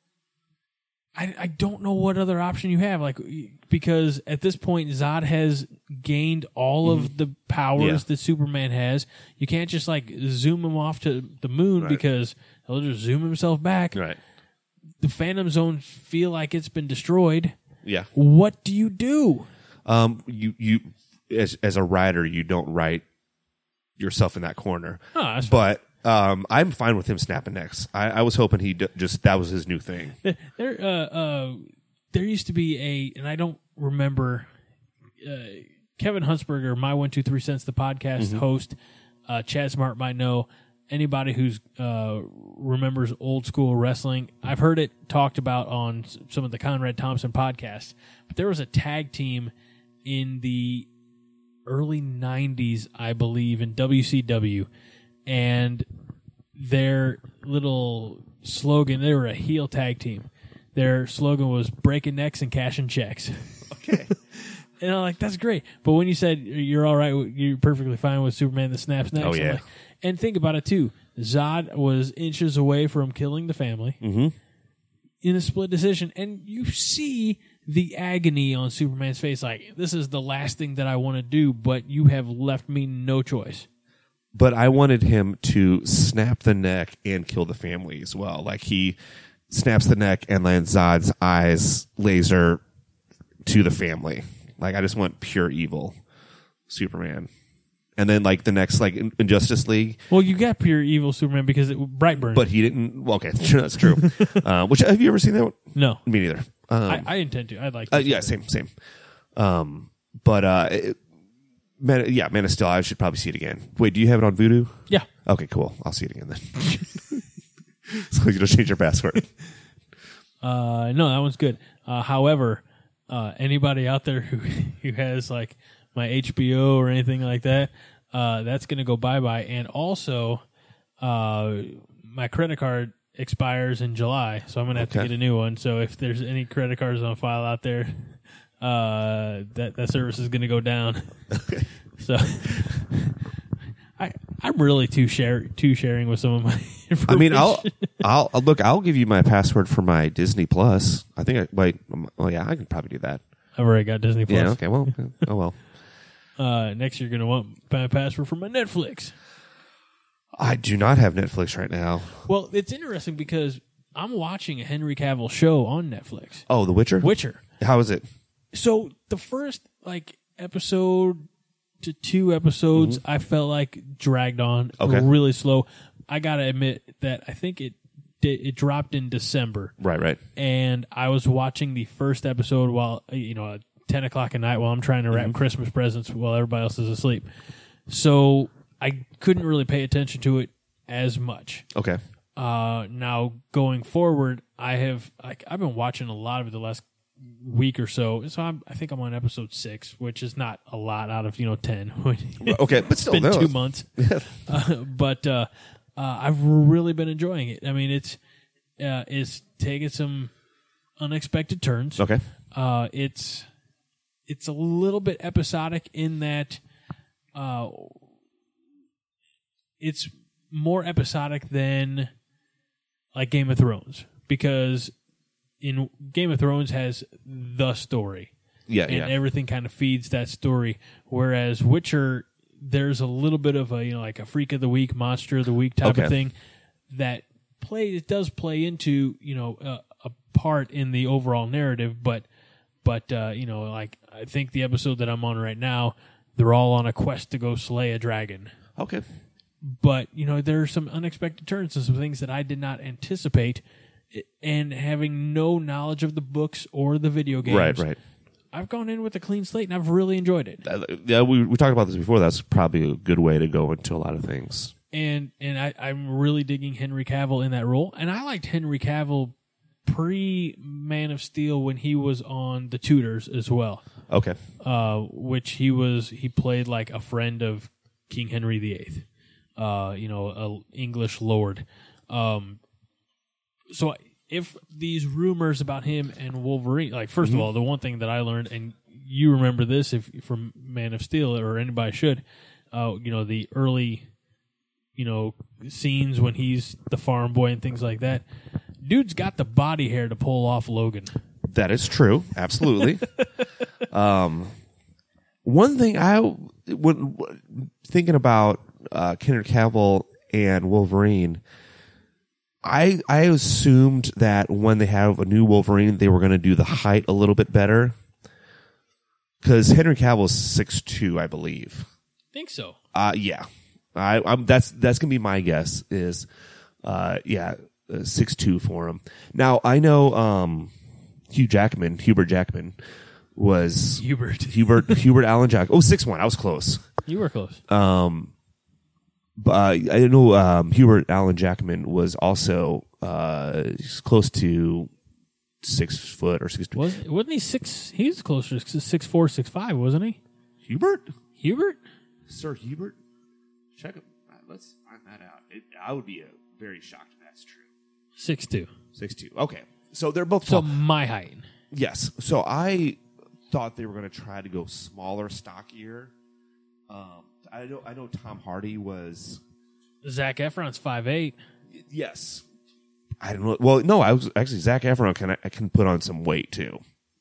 [SPEAKER 2] I, I don't know what other option you have. Like, because at this point, Zod has gained all of the powers
[SPEAKER 3] Mm-hmm. Yeah.
[SPEAKER 2] that Superman has. You can't just, like, zoom him off to the moon
[SPEAKER 3] Right.
[SPEAKER 2] because he'll just zoom himself back.
[SPEAKER 3] Right.
[SPEAKER 2] The Phantom Zone feel like it's been destroyed.
[SPEAKER 3] Yeah.
[SPEAKER 2] What do you do?
[SPEAKER 3] Um, you, you, as, as a writer, you don't write yourself in that corner.
[SPEAKER 2] Oh, that's
[SPEAKER 3] But um, I'm fine with him snapping necks. I, I was hoping he d- just that was his new thing.
[SPEAKER 2] There, uh, uh, there used to be a, and I don't remember, uh, Kevin Huntsberger, My One Two Three Cents, the podcast
[SPEAKER 3] Mm-hmm.
[SPEAKER 2] host. Uh, Chad Smart might know. Anybody who's uh, remembers old school wrestling, I've heard it talked about on s- some of the Conrad Thompson podcasts. But there was a tag team in the early nineties, I believe, in W C W, and their little slogan, they were a heel tag team. Their slogan was breaking necks and cashing checks.
[SPEAKER 3] Okay.
[SPEAKER 2] And I'm like, that's great. But when you said you're all right, with- you're perfectly fine with Superman that snaps necks.
[SPEAKER 3] Oh,
[SPEAKER 2] I'm
[SPEAKER 3] yeah.
[SPEAKER 2] like- and think about it, too. Zod was inches away from killing the family
[SPEAKER 3] Mm-hmm.
[SPEAKER 2] in a split decision. And you see the agony on Superman's face. Like, this is the last thing that I want to do, but you have left me no choice.
[SPEAKER 3] But I wanted him to snap the neck and kill the family as well. Like he snaps the neck and lands Zod's eyes laser to the family. Like I just want pure evil Superman. And then like the next like in, in Justice League,
[SPEAKER 2] Well, you got pure evil Superman because it Brightburn.
[SPEAKER 3] but he didn't. Well, okay, that's true. uh, which have you ever seen that one?
[SPEAKER 2] no,
[SPEAKER 3] Me neither. Um,
[SPEAKER 2] I, I intend to. I'd like to.
[SPEAKER 3] uh, yeah, same, same. Um, but uh, it, Man, yeah, Man of Steel. I should probably see it again. Wait, do you have it on Vudu?
[SPEAKER 2] Yeah.
[SPEAKER 3] Okay, cool. I'll see it again then. So you don't change your password.
[SPEAKER 2] Uh, no, that one's good. Uh, however, uh, anybody out there who who has like my H B O or anything like that, uh, that's going to go bye bye. And also, uh, my credit card expires in July, so I'm going to have
[SPEAKER 3] Okay.
[SPEAKER 2] to get a new one. So if there's any credit cards on file out there, uh, that that service is going to go down.
[SPEAKER 3] Okay.
[SPEAKER 2] So. I, I'm really too share too sharing with some of my information.
[SPEAKER 3] I mean, I'll, I'll I'll- look. I'll give you my password for my Disney Plus. I think. I, wait. um, Oh yeah, I can probably do that.
[SPEAKER 2] I've already got Disney Plus.
[SPEAKER 3] Yeah. Okay. Well. Oh well.
[SPEAKER 2] Uh, next, you're going to want my password for my Netflix.
[SPEAKER 3] I do not have Netflix right now.
[SPEAKER 2] Well, it's interesting because I'm watching a Henry Cavill show on Netflix,
[SPEAKER 3] Oh, The Witcher.
[SPEAKER 2] Witcher.
[SPEAKER 3] How is it?
[SPEAKER 2] So the first like episode to two episodes, I felt like dragged on
[SPEAKER 3] Okay.
[SPEAKER 2] really slow. I gotta admit that I think it di- it dropped in December,
[SPEAKER 3] Right, right.
[SPEAKER 2] and I was watching the first episode while you know at ten o'clock at night while I'm trying to wrap
[SPEAKER 3] Mm-hmm.
[SPEAKER 2] Christmas presents while everybody else is asleep. So I couldn't really pay attention to it as much.
[SPEAKER 3] Okay.
[SPEAKER 2] Uh, now going forward, I have I, I've been watching a lot of it the last week or so. So I'm, I think I'm on episode six, which is not a lot out of you know ten.
[SPEAKER 3] Okay, but still,
[SPEAKER 2] it's been
[SPEAKER 3] no,
[SPEAKER 2] two
[SPEAKER 3] it's-
[SPEAKER 2] months. uh, but uh, uh, I've really been enjoying it. I mean, it's uh, it's taking some unexpected turns.
[SPEAKER 3] Okay.
[SPEAKER 2] Uh, it's it's a little bit episodic in that uh, it's more episodic than like Game of Thrones, because in Game of Thrones has the story.
[SPEAKER 3] Yeah,
[SPEAKER 2] And
[SPEAKER 3] yeah.
[SPEAKER 2] everything kind of feeds that story. Whereas Witcher, there's a little bit of a, you know, like a freak of the week, monster of the week type
[SPEAKER 3] Okay.
[SPEAKER 2] of thing that play, it does play into, you know, uh, a part in the overall narrative. But, but, uh, you know, like I think the episode that I'm on right now, they're all on a quest to go slay a dragon.
[SPEAKER 3] Okay.
[SPEAKER 2] But, you know, there are some unexpected turns and some things that I did not anticipate. And having no knowledge of the books or the video games,
[SPEAKER 3] Right, right.
[SPEAKER 2] I've gone in with a clean slate and I've really enjoyed it.
[SPEAKER 3] Uh, yeah, we we talked about this before. That's probably a good way to go into a lot of things.
[SPEAKER 2] And and I, I'm really digging Henry Cavill in that role. And I liked Henry Cavill pre Man of Steel when he was on The Tudors as well.
[SPEAKER 3] Okay.
[SPEAKER 2] Uh, which he was he played like a friend of King Henry the Eighth. Uh, you know, a English lord. Um, so if these rumors about him and Wolverine, like first
[SPEAKER 3] Mm-hmm.
[SPEAKER 2] of all, the one thing that I learned, and you remember this if from Man of Steel or anybody should, uh, you know, the early, you know, scenes when he's the farm boy and things like that. Dude's got the body hair to pull off Logan.
[SPEAKER 3] That is true. Absolutely. um, one thing I when thinking about uh, Henry Cavill and Wolverine, I I assumed that when they have a new Wolverine, they were going to do the height a little bit better, because Henry Cavill is six two, I believe.
[SPEAKER 2] Think so.
[SPEAKER 3] Uh, yeah, I, I'm, that's that's gonna be my guess. Is uh, yeah, six two for him. Now I know um, Hugh Jackman, Hubert Jackman was
[SPEAKER 2] Hubert.
[SPEAKER 3] Hubert Hubert Allen Jack. Oh, six one. I was close.
[SPEAKER 2] You were close.
[SPEAKER 3] Um, but uh, I know um, Hubert Allen Jackman was also uh, close to six foot or six.
[SPEAKER 2] Was wasn't he six? He was closer to six four, six five, wasn't he?
[SPEAKER 3] Hubert,
[SPEAKER 2] Hubert.
[SPEAKER 3] Sir Hubert. Check him. Let's find that out. It, I would be uh, very shocked if that's true.
[SPEAKER 2] Six two.
[SPEAKER 3] Six two. Okay, so they're both
[SPEAKER 2] So
[SPEAKER 3] tall.
[SPEAKER 2] my height.
[SPEAKER 3] Yes. So I thought they were going to try to go smaller, stockier. Um, I know. I know Tom Hardy was.
[SPEAKER 2] Zac Efron's five eight.
[SPEAKER 3] Yes. I don't know. Well, no. I was actually Zac Efron can I can put on some weight too.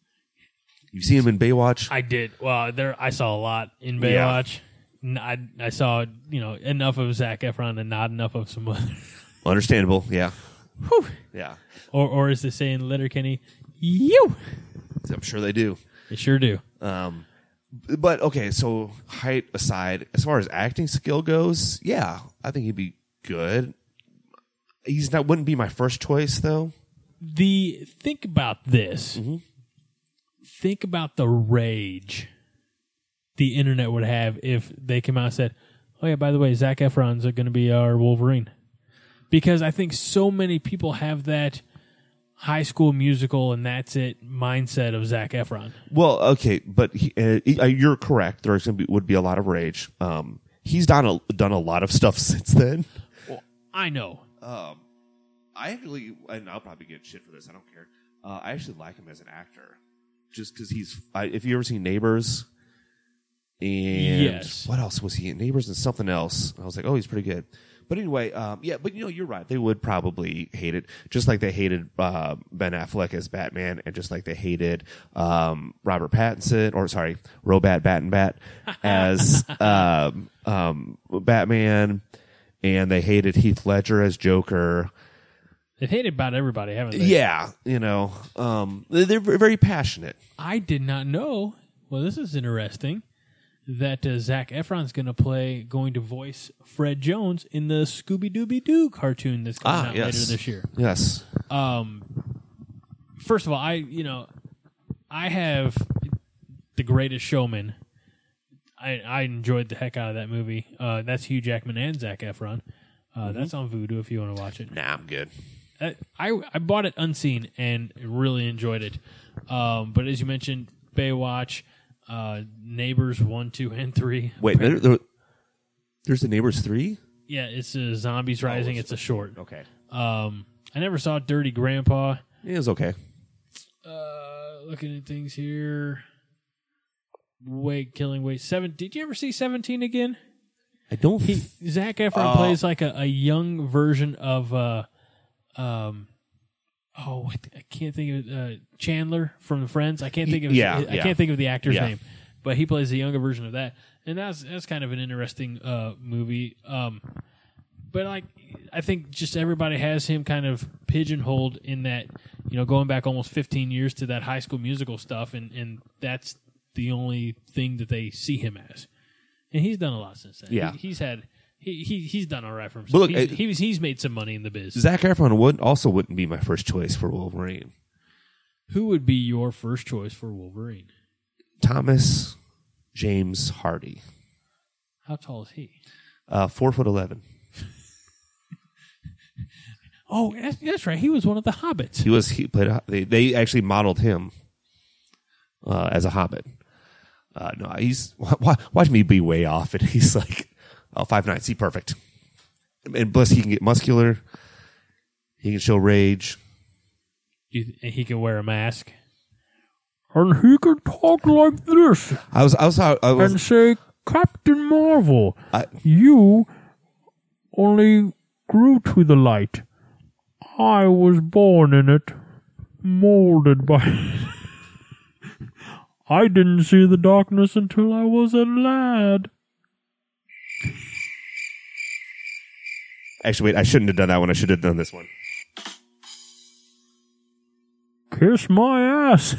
[SPEAKER 3] You see him in Baywatch.
[SPEAKER 2] I did. Well, there I saw a lot in
[SPEAKER 3] Yeah.
[SPEAKER 2] Baywatch. N- I I saw you know enough of Zac Efron and not enough of some other.
[SPEAKER 3] Understandable. Yeah.
[SPEAKER 2] Whew.
[SPEAKER 3] Yeah.
[SPEAKER 2] Or or is they saying Letterkenny? You.
[SPEAKER 3] I'm sure they do.
[SPEAKER 2] They sure do.
[SPEAKER 3] Um, but okay, so height aside, as far as acting skill goes, yeah, I think he'd be good. He's not wouldn't be my first choice though.
[SPEAKER 2] The think about this.
[SPEAKER 3] Mm-hmm.
[SPEAKER 2] Think about the rage the internet would have if they came out and said, "Oh yeah, by the way, Zac Efron's going to be our Wolverine," because I think so many people have that High School Musical and that's it mindset of Zac Efron.
[SPEAKER 3] Well, okay, but he, uh, he- uh, you're correct. There's going to be would be a lot of rage. Um, he's done a, done a lot of stuff since then.
[SPEAKER 2] Well, I know.
[SPEAKER 3] Um, I actually, and I'll probably get shit for this. I don't care. Uh, I actually like him as an actor, just because he's. I, if you ever seen Neighbors, and
[SPEAKER 2] Yes.
[SPEAKER 3] what else was he in Neighbors and something else? I was like, oh, he's pretty good. But anyway, um, yeah, but you know, you're right. They would probably hate it, just like they hated uh, Ben Affleck as Batman, and just like they hated um, Robert Pattinson, or sorry, Robat Battenbat as um, um, Batman, and they hated Heath Ledger as Joker.
[SPEAKER 2] They've hated about everybody, haven't they?
[SPEAKER 3] Yeah, you know, um, they're very passionate.
[SPEAKER 2] I did not know. Well, this is interesting that uh, Zac Efron's going to play, going to voice Fred Jones in the Scooby-Dooby-Doo cartoon that's coming
[SPEAKER 3] Ah,
[SPEAKER 2] out
[SPEAKER 3] yes.
[SPEAKER 2] later this year.
[SPEAKER 3] Yes.
[SPEAKER 2] Um, first of all, I you know, I have The Greatest Showman. I I enjoyed the heck out of that movie. Uh, that's Hugh Jackman and Zac Efron. Uh,
[SPEAKER 3] Mm-hmm.
[SPEAKER 2] That's on Vudu if you want to watch it.
[SPEAKER 3] Nah, I'm good.
[SPEAKER 2] I, I I bought it unseen and really enjoyed it. Um, but as you mentioned, Baywatch, uh, Neighbors one, two, and three.
[SPEAKER 3] Wait, there, there, there's the Neighbors three?
[SPEAKER 2] Yeah, it's uh, Zombies Rising. It's a short.
[SPEAKER 3] Okay.
[SPEAKER 2] Um, I never saw Dirty Grandpa.
[SPEAKER 3] It was okay.
[SPEAKER 2] Uh, looking at things here. Wait, Killing Wait. Seven. Did you ever see Seventeen again?
[SPEAKER 3] I don't.
[SPEAKER 2] He Zac Efron
[SPEAKER 3] Oh.
[SPEAKER 2] plays like a, a young version of uh, um, oh, what the- I can't think of uh, Chandler from the Friends. I can't think of his,
[SPEAKER 3] Yeah,
[SPEAKER 2] I
[SPEAKER 3] yeah.
[SPEAKER 2] can't think of the actor's
[SPEAKER 3] Yeah.
[SPEAKER 2] name, but he plays a younger version of that, and that's that's kind of an interesting uh, movie. Um, but like, I think just everybody has him kind of pigeonholed in that, you know, going back almost fifteen years to that High School Musical stuff, and and that's the only thing that they see him as. And he's done a lot since then.
[SPEAKER 3] Yeah.
[SPEAKER 2] He, he's had he, he he's done all right for himself.
[SPEAKER 3] But look,
[SPEAKER 2] he's,
[SPEAKER 3] it-
[SPEAKER 2] he's he's made some money in the biz.
[SPEAKER 3] Zac Efron would also wouldn't be my first choice for Wolverine.
[SPEAKER 2] Who would be your first choice for Wolverine?
[SPEAKER 3] Thomas James Hardy,
[SPEAKER 2] How tall is he?
[SPEAKER 3] uh, four foot eleven.
[SPEAKER 2] Oh, that's, that's right. He was one of the hobbits.
[SPEAKER 3] He was he played. a- They they actually modeled him uh, as a hobbit. Uh, no, he's watch, watch me be way off, and he's like, oh, five nine. See, perfect. And plus, he can get muscular. He can show rage.
[SPEAKER 2] You, and he can wear a mask. And he can talk like this
[SPEAKER 3] I was I was I
[SPEAKER 2] and
[SPEAKER 3] was
[SPEAKER 2] say, Captain Marvel,
[SPEAKER 3] I,
[SPEAKER 2] you only grew to the light. I was born in it, molded by it. I didn't see the darkness until I was a lad.
[SPEAKER 3] actually wait. I shouldn't have done that one. I should have done this one.
[SPEAKER 2] Kiss my ass.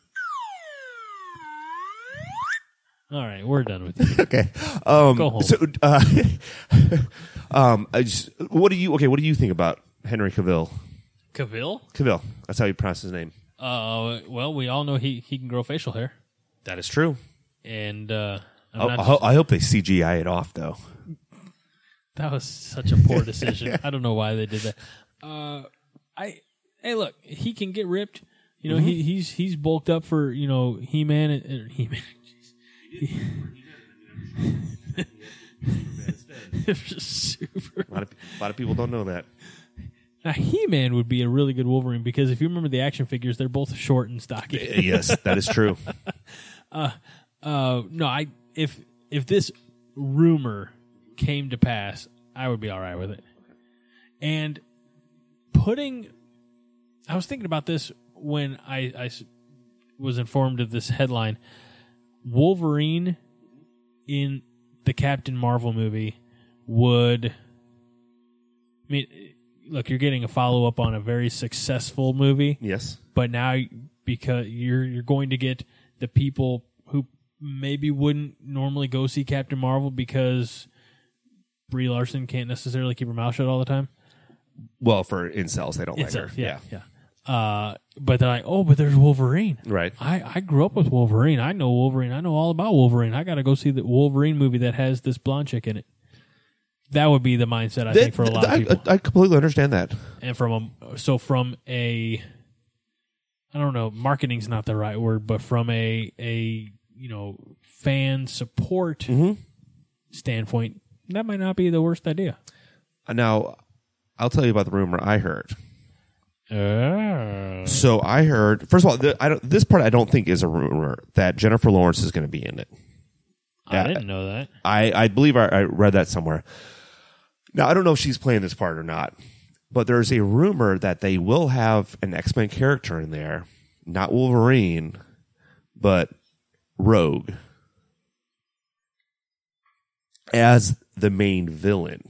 [SPEAKER 2] All right, we're done with you.
[SPEAKER 3] Okay. Um,
[SPEAKER 2] Go home.
[SPEAKER 3] So, uh, um, I just, what do you? Okay, what do you think about Henry Cavill?
[SPEAKER 2] Cavill?
[SPEAKER 3] Cavill. That's how you pronounce his name.
[SPEAKER 2] Uh, well, we all know he, he can grow facial hair.
[SPEAKER 3] That is true.
[SPEAKER 2] And uh, I'm
[SPEAKER 3] I,
[SPEAKER 2] not
[SPEAKER 3] I, ho- I hope they C G I it off, though.
[SPEAKER 2] that was such a poor decision. I don't know why they did that. Uh, I hey, look, he can get ripped. You know,
[SPEAKER 3] Mm-hmm.
[SPEAKER 2] he he's he's bulked up for, you know, He-Man and He Man. Super.
[SPEAKER 3] A lot of a lot of people don't know that.
[SPEAKER 2] Now, He-Man would be a really good Wolverine because if you remember the action figures, they're both short and stocky.
[SPEAKER 3] Yes, that is true.
[SPEAKER 2] Uh, no, I if if this rumor came to pass, I would be all right with it. And putting, I was thinking about this when I, I s- was informed of this headline. Wolverine in the Captain Marvel movie would, I mean, look, you're getting a follow up on a very successful movie.
[SPEAKER 3] Yes.
[SPEAKER 2] But now, because you're you're going to get the people who maybe wouldn't normally go see Captain Marvel because Brie Larson can't necessarily keep her mouth shut all the time.
[SPEAKER 3] Well, for incels, they don't like her.
[SPEAKER 2] Incels, yeah, yeah. Uh, but they're like, oh, but there's Wolverine.
[SPEAKER 3] Right.
[SPEAKER 2] I, I grew up with Wolverine. I know Wolverine. I know all about Wolverine. I got to go see the Wolverine movie that has this blonde chick in it. That would be the mindset, I
[SPEAKER 3] That-
[SPEAKER 2] think, for a lot
[SPEAKER 3] I,
[SPEAKER 2] of people.
[SPEAKER 3] I, I completely understand that.
[SPEAKER 2] And from a so from a I don't know, marketing's not the right word, but from a a you know fan support
[SPEAKER 3] Mm-hmm.
[SPEAKER 2] standpoint, that might not be the worst idea.
[SPEAKER 3] Now, I'll tell you about the rumor I heard.
[SPEAKER 2] Uh,
[SPEAKER 3] So I heard, first of all, the, I don't, this part I don't think is a rumor that Jennifer Lawrence is going to be in it.
[SPEAKER 2] I
[SPEAKER 3] Yeah.
[SPEAKER 2] didn't know that.
[SPEAKER 3] I, I believe I, I read that somewhere. Now, I don't know if she's playing this part or not, but there's a rumor that they will have an X-Men character in there, not Wolverine, but Rogue, as the main villain.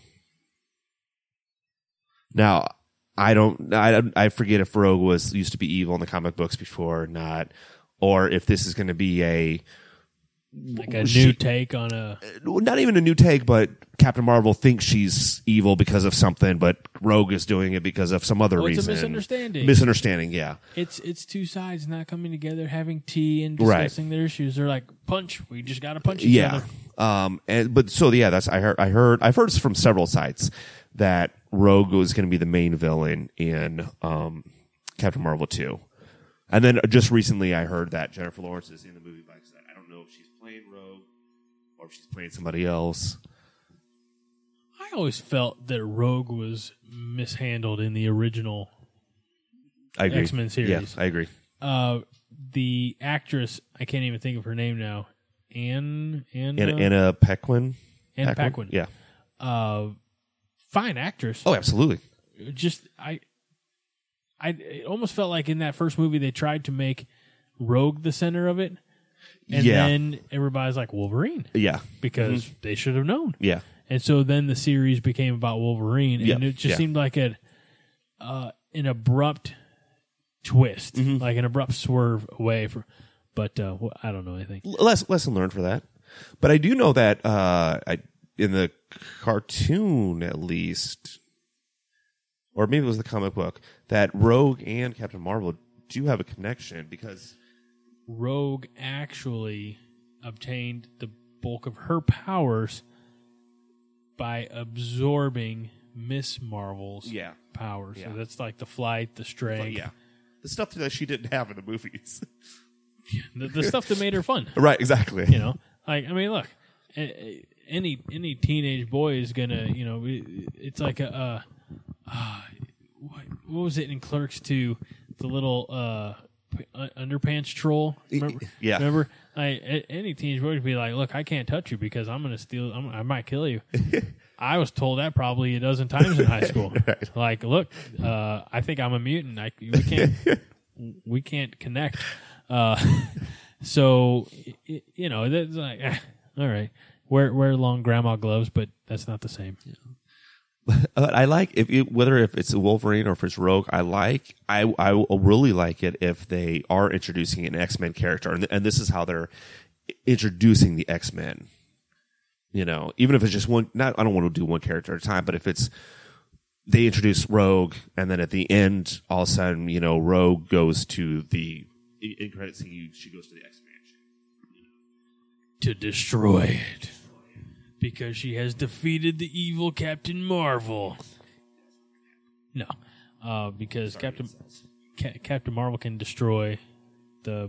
[SPEAKER 3] Now, I don't, I, I forget if Rogue was used to be evil in the comic books before or not, or if this is going to be a
[SPEAKER 2] like a
[SPEAKER 3] she,
[SPEAKER 2] new take on a
[SPEAKER 3] not even a new take, but Captain Marvel thinks she's evil because of something, but Rogue is doing it because of some other
[SPEAKER 2] oh, it's
[SPEAKER 3] reason.
[SPEAKER 2] a misunderstanding.
[SPEAKER 3] Misunderstanding, yeah.
[SPEAKER 2] It's it's two sides not coming together, having tea and
[SPEAKER 3] Right.
[SPEAKER 2] discussing their issues. They're like, punch. We just got to punch each
[SPEAKER 3] Yeah.
[SPEAKER 2] other.
[SPEAKER 3] Um. And but so yeah, that's I heard. I heard. I've heard from several sites that Rogue was going to be the main villain in um Captain Marvel two, and then just recently I heard that Jennifer Lawrence is in the movie by set. I don't know if she's playing Rogue or if she's playing somebody else.
[SPEAKER 2] I always felt that Rogue was mishandled in the original
[SPEAKER 3] I agree.
[SPEAKER 2] X-Men series.
[SPEAKER 3] Yeah, I agree.
[SPEAKER 2] Uh, the actress, I can't even think of her name now. Anne, Anne,
[SPEAKER 3] Anna, Anna Paquin.
[SPEAKER 2] Anne Paquin.
[SPEAKER 3] Yeah.
[SPEAKER 2] Uh, fine actress.
[SPEAKER 3] Oh, absolutely.
[SPEAKER 2] Just I, I it almost felt like in that first movie they tried to make Rogue the center of it, and
[SPEAKER 3] Yeah.
[SPEAKER 2] then everybody's like Wolverine
[SPEAKER 3] Yeah.
[SPEAKER 2] because
[SPEAKER 3] Mm-hmm.
[SPEAKER 2] they should have known.
[SPEAKER 3] Yeah.
[SPEAKER 2] And so then the series became about Wolverine, and
[SPEAKER 3] Yeah,
[SPEAKER 2] it just
[SPEAKER 3] yeah.
[SPEAKER 2] seemed like a uh, an abrupt twist,
[SPEAKER 3] Mm-hmm.
[SPEAKER 2] like an abrupt swerve away from. But uh, well, I don't know anything.
[SPEAKER 3] Less, lesson learned for that. But I do know that uh, I, in the cartoon, at least, or maybe it was the comic book, that Rogue and Captain Marvel do have a connection because
[SPEAKER 2] Rogue actually obtained the bulk of her powers by absorbing Miss Marvel's
[SPEAKER 3] Yeah.
[SPEAKER 2] powers.
[SPEAKER 3] Yeah.
[SPEAKER 2] So that's like the flight, the strength,
[SPEAKER 3] yeah, the stuff that she didn't have in the movies.
[SPEAKER 2] the, the stuff that made her fun.
[SPEAKER 3] Right, exactly.
[SPEAKER 2] You know, like I mean, look, a- a- any any teenage boy is gonna, you know, it- it's like a, uh, uh, what, what was it in Clerks two? The little uh, p- uh, underpants troll. Remember?
[SPEAKER 3] Yeah.
[SPEAKER 2] Remember? I, a- any teenage boy would be like, "Look, I can't touch you because I'm gonna steal. I'm, I might kill you." I was told that probably a dozen times in high school.
[SPEAKER 3] Right.
[SPEAKER 2] Like, look, uh, I think I'm a mutant. I, we can't we can't connect. Uh, so y- you know, that's like, eh, all right, wear wear long grandma gloves, but that's not the same.
[SPEAKER 3] Uh, I like if it, whether if it's Wolverine or if it's Rogue. I like I I will really like it if they are introducing an X-Men character, and, and this is how they're introducing the X-Men. You know, even if it's just one. Not I don't want to do one character at a time, but if it's they introduce Rogue, and then at the end, all of a sudden, you know, Rogue goes to the in in credit scene. She goes to the X-Men
[SPEAKER 2] To destroy it, because she has defeated the evil Captain Marvel. No, uh, because Captain Ca- Captain Marvel can destroy the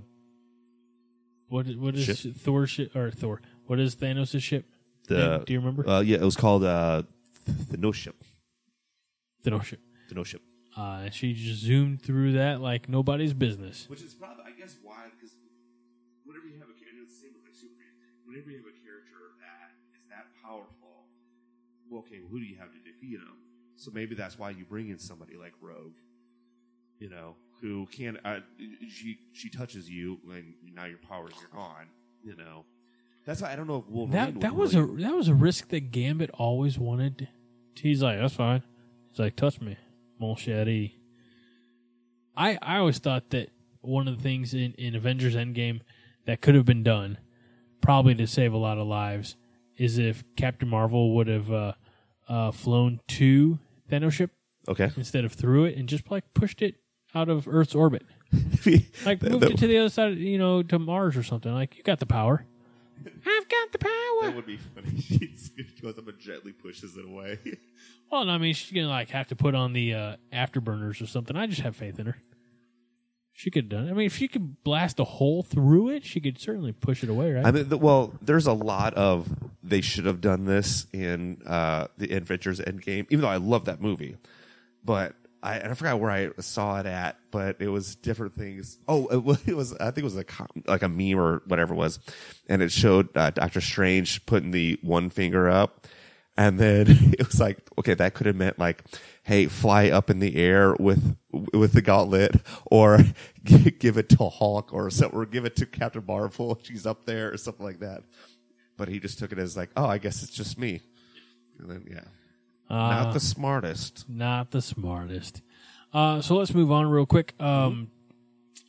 [SPEAKER 2] what? is- What is
[SPEAKER 3] Ship?
[SPEAKER 2] Thor ship or Thor? What is Thanos' ship?
[SPEAKER 3] The
[SPEAKER 2] Do you remember?
[SPEAKER 3] Uh, yeah, it was called uh, the No Ship.
[SPEAKER 2] Thanos ship.
[SPEAKER 3] The No Ship.
[SPEAKER 2] Uh, she just zoomed through that like nobody's business.
[SPEAKER 3] Which is probably, I guess, why, because whenever you have a character, it's the same with like Superman, whenever you have a character that is that powerful, well, okay, well, who do you have to defeat him? So maybe that's why you bring in somebody like Rogue, you know, who can, uh, she she touches you, and now your powers are gone, you know. That's why I don't know if Wolverine
[SPEAKER 2] That
[SPEAKER 3] would
[SPEAKER 2] that was
[SPEAKER 3] really,
[SPEAKER 2] a that was a risk that Gambit always wanted. He's like, that's fine. He's like, touch me, mon chéri. I I always thought that one of the things in, in Avengers Endgame that could have been done, probably to save a lot of lives, is if Captain Marvel would have uh, uh, flown to Thanos ship
[SPEAKER 3] Okay.
[SPEAKER 2] instead of through it and just like pushed it out of Earth's orbit, like
[SPEAKER 3] That-
[SPEAKER 2] moved
[SPEAKER 3] that-
[SPEAKER 2] it to the other side, you know, to Mars or something. Like, you got the power. I've got the power.
[SPEAKER 3] That would be funny. She goes up and gently pushes it away.
[SPEAKER 2] Well, no, I mean, she's gonna like have to put on the uh, afterburners or something. I just have faith in her. She could have done it. I mean, if she could blast a hole through it, she could certainly push it away, right?
[SPEAKER 3] I mean, the, well, there's a lot of they should have done this in uh, the Avengers Endgame, even though I love that movie. But I, and I forgot where I saw it at, but it was different things. Oh, it was, it was I think it was a, com- like a meme or whatever it was, and it showed uh, Doctor Strange putting the one finger up, and then it was like, okay, that could have meant like, hey, fly up in the air with with the gauntlet, or give it to Hulk, or something, or give it to Captain Marvel. She's up there, or something like that. But he just took it as like, oh, I guess it's just me. And then yeah,
[SPEAKER 2] uh,
[SPEAKER 3] not the smartest.
[SPEAKER 2] Not the smartest. Uh, so let's move on real quick. Um,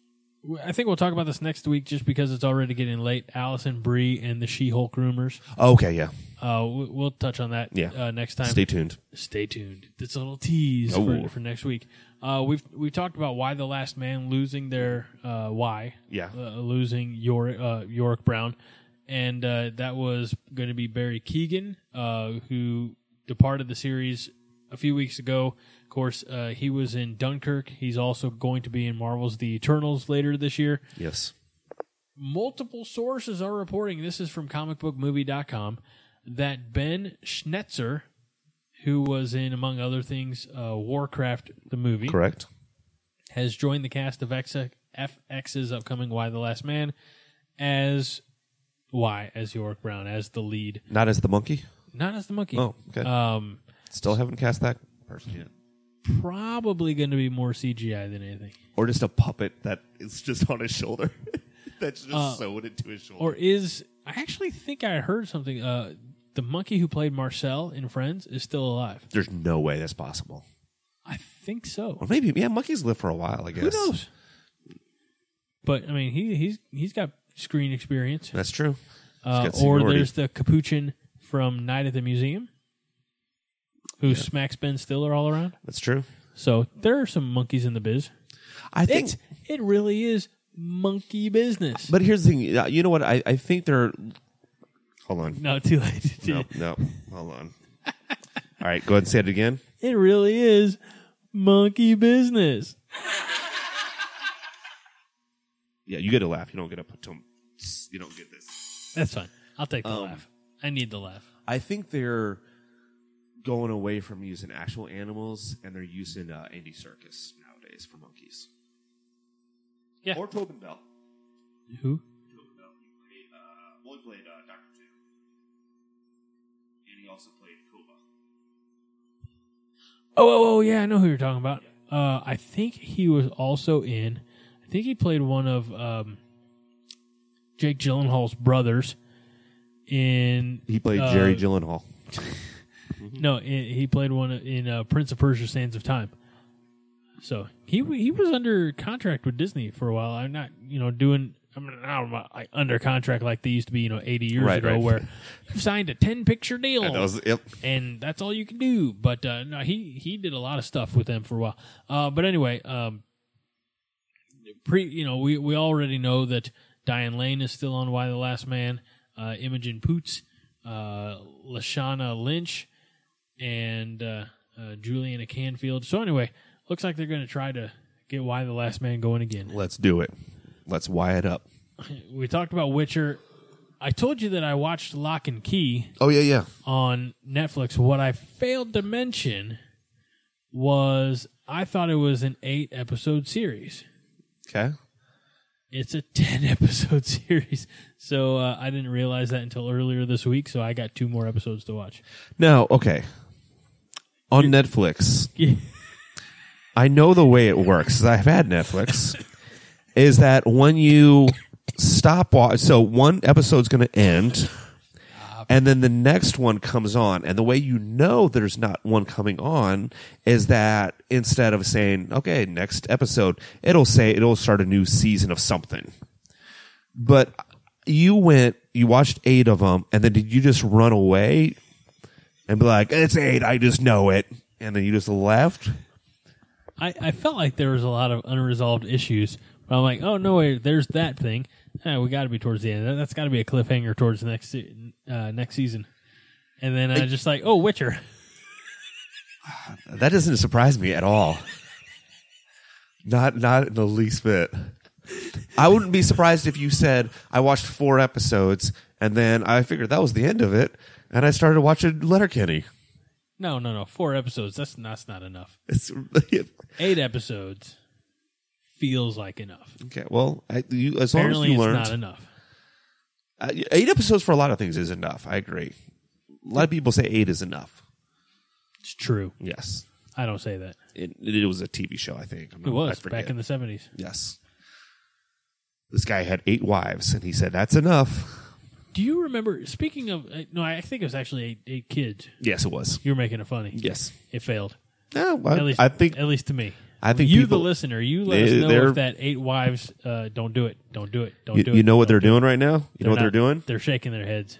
[SPEAKER 2] I think we'll talk about this next week just because it's already getting late. Allison Brie and the She-Hulk rumors.
[SPEAKER 3] Oh, okay, yeah.
[SPEAKER 2] Uh, we- we'll touch on that
[SPEAKER 3] Yeah.
[SPEAKER 2] uh, next time.
[SPEAKER 3] Stay tuned.
[SPEAKER 2] Stay tuned. That's a little tease
[SPEAKER 3] Oh.
[SPEAKER 2] for, for next week. Uh, we've we talked about why the Last Man losing their uh, why
[SPEAKER 3] Yeah.
[SPEAKER 2] uh, losing Yorick uh, Yorick Brown, and uh, that was going to be Barry Keoghan, uh, who departed the series a few weeks ago. Of course, uh, he was in Dunkirk. He's also going to be in Marvel's The Eternals later this year.
[SPEAKER 3] Yes.
[SPEAKER 2] Multiple sources are reporting, this is from comic book movie dot com, that Ben Schnetzer, who was in, among other things, uh, Warcraft, the movie,
[SPEAKER 3] Correct.
[SPEAKER 2] has joined the cast of X- F X's upcoming Y the Last Man as Y, as Yorick Brown, as the lead.
[SPEAKER 3] Not as the monkey?
[SPEAKER 2] Not as the monkey.
[SPEAKER 3] Oh, okay.
[SPEAKER 2] Um,
[SPEAKER 3] Still haven't cast that person yet.
[SPEAKER 2] probably going to be more C G I than anything.
[SPEAKER 3] Or just a puppet that is just on his shoulder. That's just
[SPEAKER 2] Uh,
[SPEAKER 3] sewed into his shoulder.
[SPEAKER 2] Or is, I actually think I heard something, uh, the monkey who played Marcel in Friends is still alive.
[SPEAKER 3] There's no way that's possible.
[SPEAKER 2] I think so.
[SPEAKER 3] Or maybe, yeah, monkeys live for a while, I guess.
[SPEAKER 2] Who knows? But I mean, he he's he's got screen experience.
[SPEAKER 3] That's true.
[SPEAKER 2] Uh,
[SPEAKER 3] got
[SPEAKER 2] or
[SPEAKER 3] seniority.
[SPEAKER 2] there's the Capuchin from Night at the Museum, who smacks Ben Stiller all around.
[SPEAKER 3] That's true.
[SPEAKER 2] So there are some monkeys in the biz.
[SPEAKER 3] I think,
[SPEAKER 2] It's, it really is monkey business.
[SPEAKER 3] but here's the thing. uh, You know what? I, I think they're. Hold on.
[SPEAKER 2] No, too late.
[SPEAKER 3] No, no. Hold on. All right, go ahead and say it again.
[SPEAKER 2] It really is monkey business.
[SPEAKER 3] Yeah, you get a laugh. You don't get a patum. You don't get this.
[SPEAKER 2] That's fine. I'll take the
[SPEAKER 3] Um,
[SPEAKER 2] laugh. I need the laugh.
[SPEAKER 3] I think they're going away from using actual animals, and they're using uh, Andy Serkis nowadays for monkeys.
[SPEAKER 2] Yeah.
[SPEAKER 3] Or Tobin Bell.
[SPEAKER 2] Who?
[SPEAKER 3] Tobin Bell. He played, uh, well, he played uh, Doctor Two. And he also played Koba.
[SPEAKER 2] Oh, oh, oh, yeah, I know who you're talking about. Uh, I think he was also in. I think he played one of um, Jake Gyllenhaal's brothers in.
[SPEAKER 3] He played
[SPEAKER 2] uh,
[SPEAKER 3] Jerry Gyllenhaal.
[SPEAKER 2] No, in, he played one in uh, Prince of Persia: Sands of Time. So he he was under contract with Disney for a while. I'm not, you know, doing. I'm not like under contract like they used to be, you know, eighty years
[SPEAKER 3] Right,
[SPEAKER 2] ago,
[SPEAKER 3] right.
[SPEAKER 2] where you signed a ten picture deal.
[SPEAKER 3] And that was, yep.
[SPEAKER 2] And that's all you can do. But uh, no, he he did a lot of stuff with them for a while. Uh, but anyway, um, pre you know we we already know that Diane Lane is still on Y the Last Man. Uh, Imogen Poots, uh, Lashana Lynch, and uh, uh, Juliana Canfield. So anyway, looks like they're going to try to get Y the Last Man going again.
[SPEAKER 3] Let's do it. Let's wire it up.
[SPEAKER 2] We talked about Witcher. I told you that I watched Lock and Key
[SPEAKER 3] Oh, yeah, yeah.
[SPEAKER 2] on Netflix. What I failed to mention was I thought it was an eight episode series.
[SPEAKER 3] Okay.
[SPEAKER 2] It's a ten episode series. So uh, I didn't realize that until earlier this week. So I got two more episodes to watch.
[SPEAKER 3] Now, okay. On Netflix,
[SPEAKER 2] Yeah.
[SPEAKER 3] I know the way it works. 'Cause I've had Netflix. Is that when you stop watch, so one episode's going to end, and then the next one comes on. And the way you know there's not one coming on is that instead of saying, okay, next episode, it'll say it'll start a new season of something. But you went, you watched eight of them, and then did you just run away and be like, it's eight, I just know it, and then you just left?
[SPEAKER 2] I, I felt like there was a lot of unresolved issues. But I'm like, oh, no, wait, there's that thing. Eh, we got to be towards the end. That, that's got to be a cliffhanger towards the next, se- uh, next season. And then I just like, oh, Witcher.
[SPEAKER 3] That doesn't surprise me at all. Not not in the least bit. I wouldn't be surprised if you said, I watched four episodes, and then I figured that was the end of it, and I started watching Letterkenny.
[SPEAKER 2] No, no, no. Four episodes. That's, that's not enough.
[SPEAKER 3] It's,
[SPEAKER 2] Eight episodes feels like enough.
[SPEAKER 3] okay, well, I, you, as long
[SPEAKER 2] Apparently,
[SPEAKER 3] as you
[SPEAKER 2] it's
[SPEAKER 3] learned.
[SPEAKER 2] not enough.
[SPEAKER 3] Uh, eight episodes for a lot of things is enough. I agree. A lot of people say eight is enough.
[SPEAKER 2] It's true.
[SPEAKER 3] Yes.
[SPEAKER 2] I don't say that.
[SPEAKER 3] It, it was a T V show, I think. I'm
[SPEAKER 2] It
[SPEAKER 3] not- I
[SPEAKER 2] was
[SPEAKER 3] forget.
[SPEAKER 2] back in the seventies.
[SPEAKER 3] Yes. This guy had eight wives, and he said, that's enough.
[SPEAKER 2] Do you remember, speaking of, uh, no, I think it was actually eight, eight kids.
[SPEAKER 3] Yes, it was.
[SPEAKER 2] You were making it funny.
[SPEAKER 3] Yes.
[SPEAKER 2] It failed.
[SPEAKER 3] No,
[SPEAKER 2] At
[SPEAKER 3] I,
[SPEAKER 2] least,
[SPEAKER 3] I think
[SPEAKER 2] at least to me.
[SPEAKER 3] I think
[SPEAKER 2] you,
[SPEAKER 3] people,
[SPEAKER 2] the listener, you let us
[SPEAKER 3] they-
[SPEAKER 2] know
[SPEAKER 3] they're-
[SPEAKER 2] if that eight wives uh, don't do it, don't do it, don't
[SPEAKER 3] You,
[SPEAKER 2] do it.
[SPEAKER 3] you know what
[SPEAKER 2] don't
[SPEAKER 3] they're
[SPEAKER 2] do it.
[SPEAKER 3] doing right now? You know what
[SPEAKER 2] not-
[SPEAKER 3] they're doing?
[SPEAKER 2] They're shaking their heads.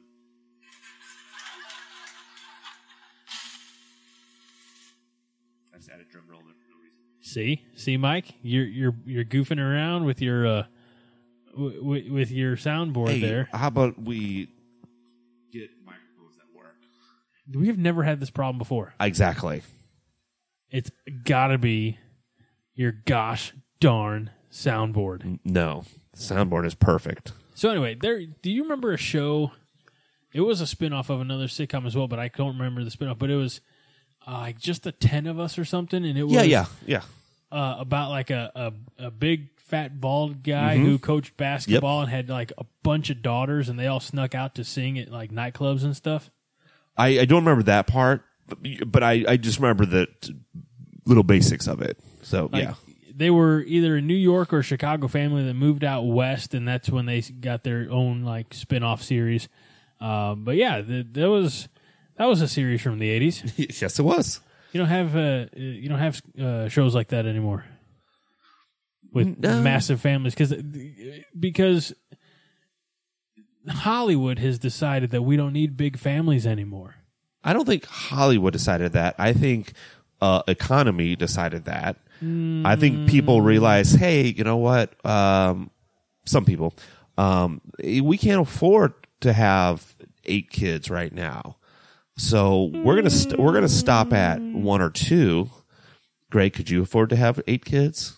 [SPEAKER 3] I just added drum roll there for no reason.
[SPEAKER 2] See, see, Mike, you're you're you're goofing around with your uh, w- w- with your soundboard
[SPEAKER 3] Hey,
[SPEAKER 2] there.
[SPEAKER 3] how about we get microphones that work?
[SPEAKER 2] We have never had this problem before.
[SPEAKER 3] Exactly.
[SPEAKER 2] It's got to be your gosh darn soundboard.
[SPEAKER 3] No, the soundboard is perfect.
[SPEAKER 2] So anyway, there. Do you remember a show? It was a spinoff of another sitcom as well, but I don't remember the spinoff. But it was uh, like just the ten of us or something, and it was
[SPEAKER 3] Yeah, yeah, yeah.
[SPEAKER 2] Uh, about like a, a, a big fat bald guy
[SPEAKER 3] Mm-hmm.
[SPEAKER 2] who coached basketball and had like a bunch of daughters, and they all snuck out to sing at like nightclubs and stuff.
[SPEAKER 3] I, I don't remember that part, but, but I, I just remember the t- little basics of it. So,
[SPEAKER 2] Like,
[SPEAKER 3] yeah.
[SPEAKER 2] they were either a New York or Chicago family that moved out west, and that's when they got their own like spin-off series. Um, but yeah, the, that was that was a series from the eighties.
[SPEAKER 3] Yes, it was.
[SPEAKER 2] You don't have uh, you don't have uh, shows like that anymore with
[SPEAKER 3] No.
[SPEAKER 2] massive families because because Hollywood has decided that we don't need big families anymore.
[SPEAKER 3] I don't think Hollywood decided that. I think uh, economy decided that. Mm. I think people realize, hey, you know what? Um, some people, um, we can't afford to have eight kids right now, so we're gonna st- we're gonna stop at one or two. Greg, could you afford to have eight kids?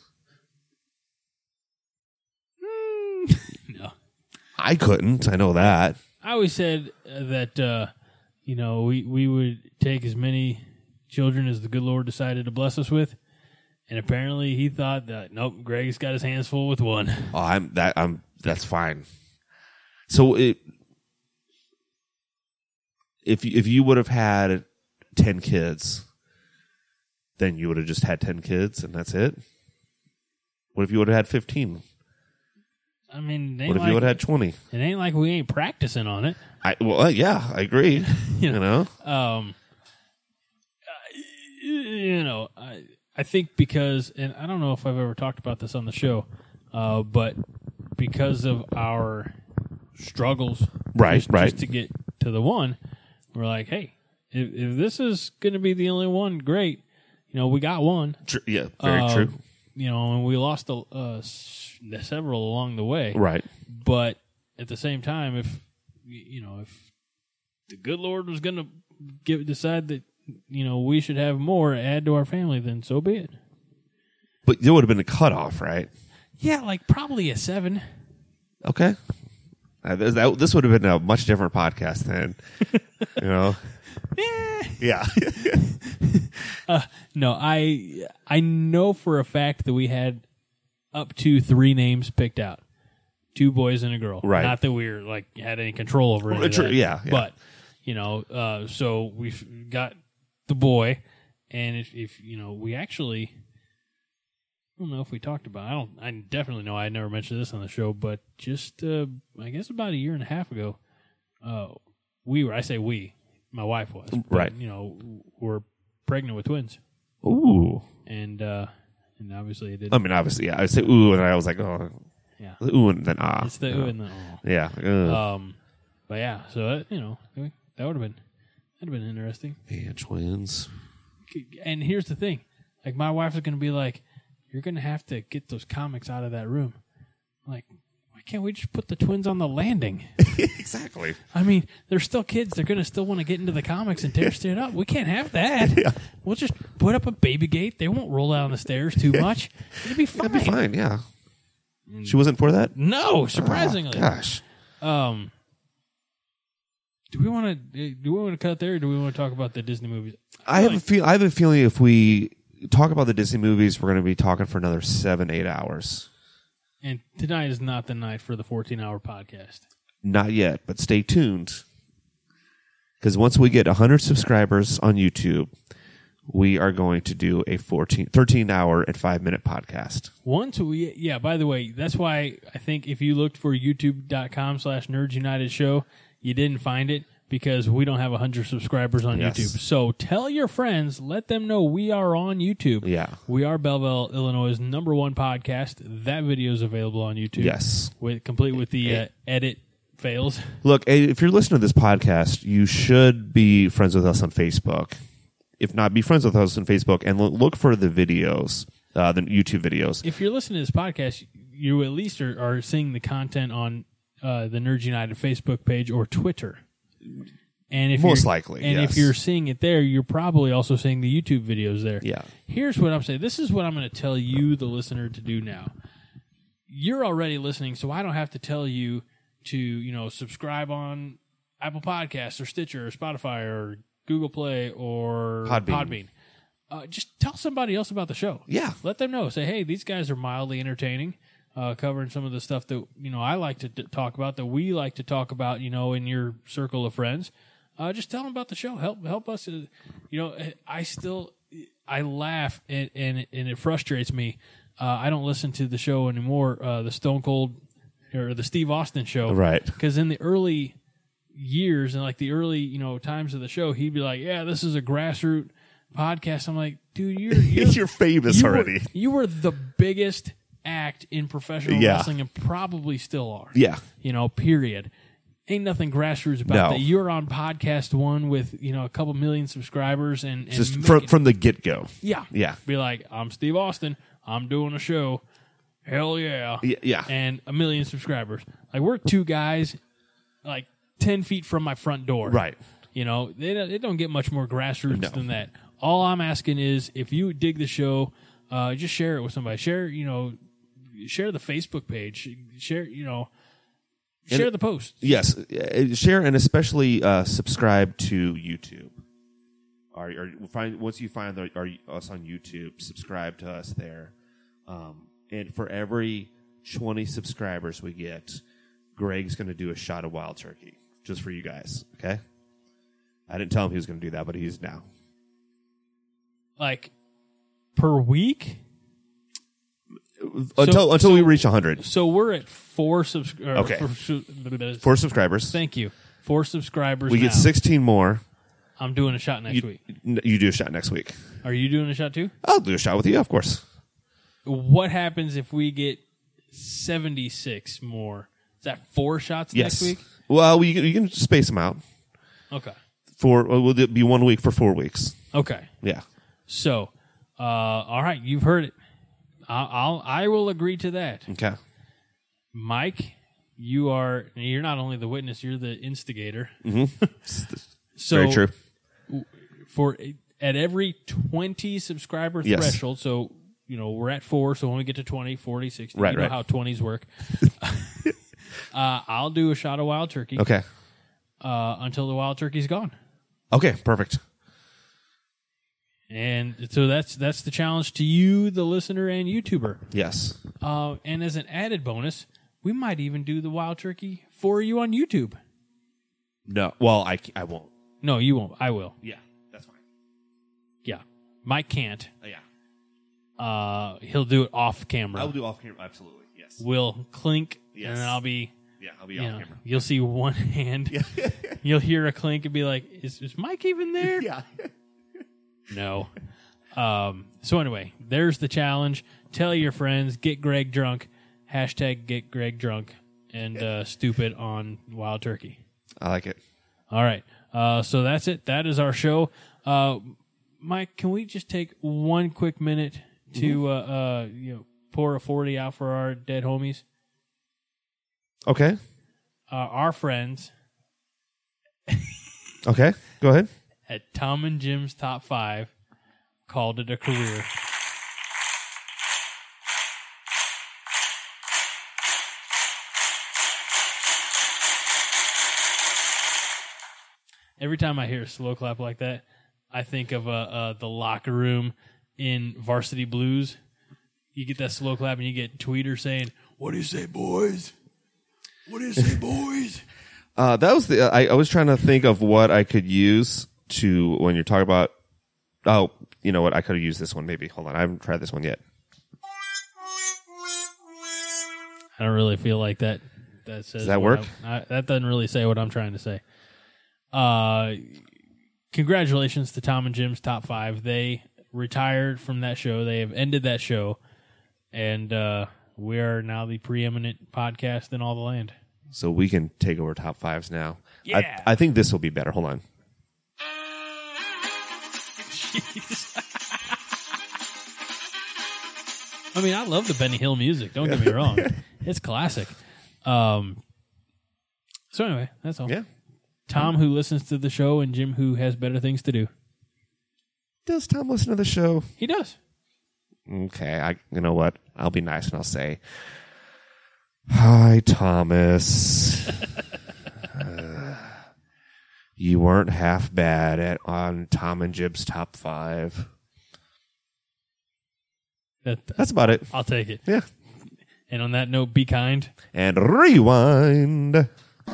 [SPEAKER 2] No,
[SPEAKER 3] I couldn't. I know that.
[SPEAKER 2] I always said uh, that uh, you know we we would take as many children as the good Lord decided to bless us with, and apparently he thought that nope, Greg's got his hands full with one.
[SPEAKER 3] Oh, I'm that. I'm that's fine. So it, if you, if you would have had ten kids, then you would have just had ten kids, and that's it. What if you would have had fifteen?
[SPEAKER 2] I mean, it ain't
[SPEAKER 3] What if
[SPEAKER 2] like,
[SPEAKER 3] you would have had twenty?
[SPEAKER 2] It ain't like we ain't practicing on it.
[SPEAKER 3] I well, uh, yeah, I agree.
[SPEAKER 2] You
[SPEAKER 3] you
[SPEAKER 2] know.
[SPEAKER 3] know,
[SPEAKER 2] Um, uh, you know, I I think because, and I don't know if I've ever talked about this on the show, uh, but because of our struggles,
[SPEAKER 3] Right,
[SPEAKER 2] just,
[SPEAKER 3] right.
[SPEAKER 2] just to get to the one, we're like, hey, if, if this is going to be the only one, great. You know, we got one.
[SPEAKER 3] Tr- yeah, very
[SPEAKER 2] Uh,
[SPEAKER 3] true.
[SPEAKER 2] You know, and we lost a, uh, s- several along the way.
[SPEAKER 3] Right.
[SPEAKER 2] But at the same time, if you know, if the good Lord was going to give decide that you know we should have more add to our family, then so be it.
[SPEAKER 3] But there would have been a cutoff, right?
[SPEAKER 2] Yeah, like probably a seven.
[SPEAKER 3] Okay. Uh, this, that, this would have been a much different podcast then. You know. Yeah.
[SPEAKER 2] Uh, no, I I know for a fact that we had up to three names picked out, two boys and a girl.
[SPEAKER 3] Right.
[SPEAKER 2] Not that we were like had any control over it.
[SPEAKER 3] Well, true, yeah, yeah.
[SPEAKER 2] But you know, uh, so we've got the boy, and if, if you know, we actually. I don't know if we talked about it. I don't. I definitely know I never mentioned this on the show, but just uh, I guess about a year and a half ago, uh, we were. I say we. My wife was. But,
[SPEAKER 3] Right.
[SPEAKER 2] You know, we're pregnant with twins,
[SPEAKER 3] Ooh.
[SPEAKER 2] and uh, and obviously it didn't.
[SPEAKER 3] I mean, obviously, yeah. I say ooh, and I was like, oh,
[SPEAKER 2] yeah,
[SPEAKER 3] ooh, and then ah.
[SPEAKER 2] it's the
[SPEAKER 3] you
[SPEAKER 2] ooh
[SPEAKER 3] know.
[SPEAKER 2] and the oh.
[SPEAKER 3] Yeah. ugh.
[SPEAKER 2] Um, but yeah, so uh, you know that would have been that'd have been interesting.
[SPEAKER 3] Yeah, twins.
[SPEAKER 2] And here's the thing: like my wife is going to be like, "You're going to have to get those comics out of that room." I'm like, why can't we just put the twins on the landing?
[SPEAKER 3] Exactly.
[SPEAKER 2] I mean, they're still kids. They're going to still want to get into the comics and tear shit up. We can't have that.
[SPEAKER 3] Yeah.
[SPEAKER 2] We'll just put up a baby gate. They won't roll down the stairs too much. It'll be fine.
[SPEAKER 3] That'd be fine. Yeah. She wasn't for that.
[SPEAKER 2] No, surprisingly.
[SPEAKER 3] Oh, gosh.
[SPEAKER 2] Um, do we want to do we want to cut there, or do we want to talk about the Disney movies?
[SPEAKER 3] I have a feel. I have a feeling if we talk about the Disney movies, we're going to be talking for another seven, eight hours.
[SPEAKER 2] And tonight is not the night for the fourteen-hour podcast.
[SPEAKER 3] Not yet, but stay tuned. Because once we get one hundred subscribers on YouTube, we are going to do a fourteen, thirteen hour and five minute podcast.
[SPEAKER 2] Once we, yeah, by the way, that's why I think if you looked for youtube.com slash Nerds United Show, you didn't find it. because we don't have one hundred subscribers on
[SPEAKER 3] Yes.
[SPEAKER 2] YouTube. So tell your friends, let them know we are on YouTube.
[SPEAKER 3] Yeah.
[SPEAKER 2] We are Belleville, Illinois' number one podcast. That video is available on YouTube.
[SPEAKER 3] Yes.
[SPEAKER 2] With, complete with the uh, edit fails.
[SPEAKER 3] Look, if you're listening to this podcast, you should be friends with us on Facebook. If not, be friends with us on Facebook and look for the videos, uh, the YouTube videos.
[SPEAKER 2] If you're listening to this podcast, you at least are, are seeing the content on uh, the Nerds United Facebook page or Twitter. And if
[SPEAKER 3] Most
[SPEAKER 2] you're,
[SPEAKER 3] likely,
[SPEAKER 2] and
[SPEAKER 3] yes.
[SPEAKER 2] if you're seeing it there, you're probably also seeing the YouTube videos there.
[SPEAKER 3] Yeah.
[SPEAKER 2] Here's what I'm saying. This is what I'm going to tell you, the listener, to do now. You're already listening, so I don't have to tell you to, you know, subscribe on Apple Podcasts or Stitcher or Spotify or Google Play or
[SPEAKER 3] Podbean.
[SPEAKER 2] Podbean. Uh, just tell somebody else about the show.
[SPEAKER 3] Yeah.
[SPEAKER 2] Let them know. Say, hey, these guys are mildly entertaining. Uh, covering some of the stuff that, you know, I like to t- talk about, that we like to talk about, you know, in your circle of friends. Uh, just tell them about the show. Help help us. Uh, you know, I still, I laugh and and, and it frustrates me. Uh, I don't listen to the show anymore, uh, the Stone Cold or the Steve Austin show.
[SPEAKER 3] Right.
[SPEAKER 2] Because in the early years and like the early, you know, times of the show, he'd be like, yeah, this is a grassroots podcast. I'm like, dude, you're, you're,
[SPEAKER 3] You're famous
[SPEAKER 2] you
[SPEAKER 3] already.
[SPEAKER 2] Were, you were the biggest act in professional
[SPEAKER 3] Yeah.
[SPEAKER 2] wrestling and probably still are.
[SPEAKER 3] Yeah.
[SPEAKER 2] You know, period. Ain't nothing grassroots about
[SPEAKER 3] No.
[SPEAKER 2] that. You're on podcast one with, you know, a couple million subscribers and, and
[SPEAKER 3] Just
[SPEAKER 2] make
[SPEAKER 3] from,
[SPEAKER 2] it-
[SPEAKER 3] from the get-go.
[SPEAKER 2] yeah.
[SPEAKER 3] Yeah.
[SPEAKER 2] Be like, I'm Steve Austin. I'm doing a show. Hell yeah.
[SPEAKER 3] Yeah, yeah.
[SPEAKER 2] And a million subscribers. Like, we're two guys like ten feet from my front door.
[SPEAKER 3] Right.
[SPEAKER 2] You know, they don't, it don't get much more grassroots
[SPEAKER 3] No.
[SPEAKER 2] than that. All I'm asking is if you dig the show, uh, just share it with somebody. Share, you know, share the Facebook page. Share, you know,
[SPEAKER 3] And
[SPEAKER 2] share
[SPEAKER 3] it-
[SPEAKER 2] the post.
[SPEAKER 3] Yes. Uh, Share and especially uh, subscribe to YouTube. Or, or find once you find the, our, us on YouTube, subscribe to us there. Um, and for every twenty subscribers we get, Greg's going to do a shot of wild turkey just for you guys. Okay. I didn't tell him he was going to do that, but he's now.
[SPEAKER 2] Like, per week?
[SPEAKER 3] Until until
[SPEAKER 2] so-
[SPEAKER 3] we reach one hundred.
[SPEAKER 2] So we're at four subscribers.
[SPEAKER 3] Okay.
[SPEAKER 2] For,
[SPEAKER 3] Four subscribers.
[SPEAKER 2] Thank you. Four subscribers.
[SPEAKER 3] We
[SPEAKER 2] now.
[SPEAKER 3] get sixteen more.
[SPEAKER 2] I'm doing a shot next
[SPEAKER 3] You,
[SPEAKER 2] week.
[SPEAKER 3] you do a shot next week.
[SPEAKER 2] Are you doing a shot too?
[SPEAKER 3] I'll do a shot with you, of course.
[SPEAKER 2] What happens if we get seventy-six more? Is that four shots
[SPEAKER 3] Yes.
[SPEAKER 2] next week?
[SPEAKER 3] Well, you can, you can space them out.
[SPEAKER 2] Okay.
[SPEAKER 3] For well, will it be one week for four weeks?
[SPEAKER 2] Okay.
[SPEAKER 3] Yeah.
[SPEAKER 2] So, uh, all right, you've heard it. I'll, I'll I will agree to that.
[SPEAKER 3] Okay.
[SPEAKER 2] Mike, you are you're not only the witness, you're the instigator.
[SPEAKER 3] Mm-hmm.
[SPEAKER 2] So
[SPEAKER 3] Very true.
[SPEAKER 2] For at every twenty subscriber
[SPEAKER 3] Yes.
[SPEAKER 2] threshold, so you know we're at four, so when we get to twenty, forty, sixty,
[SPEAKER 3] Right,
[SPEAKER 2] you know
[SPEAKER 3] right.
[SPEAKER 2] how twenties work. uh, I'll do a shot of wild turkey.
[SPEAKER 3] Okay.
[SPEAKER 2] Uh, until the wild turkey's gone.
[SPEAKER 3] Okay. Perfect.
[SPEAKER 2] And so that's that's the challenge to you, the listener and YouTuber.
[SPEAKER 3] Yes.
[SPEAKER 2] Uh, and as an added bonus, we might even do the wild turkey for you on YouTube.
[SPEAKER 3] No. Well, I I won't.
[SPEAKER 2] No, you won't. I will.
[SPEAKER 3] Yeah. That's fine.
[SPEAKER 2] Yeah. Mike can't.
[SPEAKER 3] Yeah.
[SPEAKER 2] Uh, he'll do it off camera.
[SPEAKER 3] I will do off camera. Absolutely. Yes.
[SPEAKER 2] We'll clink,
[SPEAKER 3] Yes.
[SPEAKER 2] and then I'll be,
[SPEAKER 3] Yeah. I'll be
[SPEAKER 2] you
[SPEAKER 3] off
[SPEAKER 2] know,
[SPEAKER 3] camera.
[SPEAKER 2] you'll see one hand. You'll hear a clink and be like, is, is Mike even there?
[SPEAKER 3] Yeah.
[SPEAKER 2] No. Um, so anyway, there's the challenge. Tell your friends, get Greg drunk, hashtag get Greg drunk, and uh, stupid on Wild Turkey.
[SPEAKER 3] I like it.
[SPEAKER 2] All right. Uh, so that's it. That is our show. Uh, Mike, can we just take one quick minute to uh, uh, you know pour a forty out for our dead homies?
[SPEAKER 3] Okay.
[SPEAKER 2] Uh, our friends
[SPEAKER 3] Okay. Go ahead.
[SPEAKER 2] at Tom and Jim's Top Five called it a career. Every time I hear a slow clap like that, I think of uh, uh, the locker room in Varsity Blues. You get that slow clap and you get Tweeter saying, "What do you say, boys? What do you say, boys?"
[SPEAKER 3] Uh, that was the. I, I was trying to think of what I could use to when you're talking about. Oh, you know what? I could have used this one. Maybe. Hold on. I haven't tried this one yet.
[SPEAKER 2] I don't really feel like that. That says
[SPEAKER 3] Does that
[SPEAKER 2] what
[SPEAKER 3] work?
[SPEAKER 2] I'm- I, that doesn't really say what I'm trying to say. Uh, congratulations to Tom and Jim's Top Five. They retired from that show. They have ended that show, and uh, we are now the preeminent podcast in all the land.
[SPEAKER 3] So we can take over Top Fives now.
[SPEAKER 2] Yeah.
[SPEAKER 3] I, I think this will be better. Hold on.
[SPEAKER 2] I mean, I love the Benny Hill music. Don't get me wrong. It's classic. Um, so anyway, that's all.
[SPEAKER 3] Yeah.
[SPEAKER 2] Tom, who listens to the show, and Jim, who has better things to do.
[SPEAKER 3] Does Tom listen to the show?
[SPEAKER 2] He does.
[SPEAKER 3] Okay. I. You know what? I'll be nice and I'll say, hi, Thomas. uh, you weren't half bad at on Tom and Jim's Top Five.
[SPEAKER 2] That,
[SPEAKER 3] That's about it.
[SPEAKER 2] I'll take it.
[SPEAKER 3] Yeah.
[SPEAKER 2] And on that note, be kind.
[SPEAKER 3] And rewind.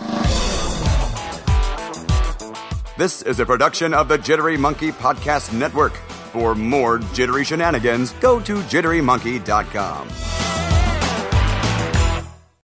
[SPEAKER 1] This is a production of the Jittery Monkey Podcast Network. For more jittery shenanigans, go to jittery monkey dot com.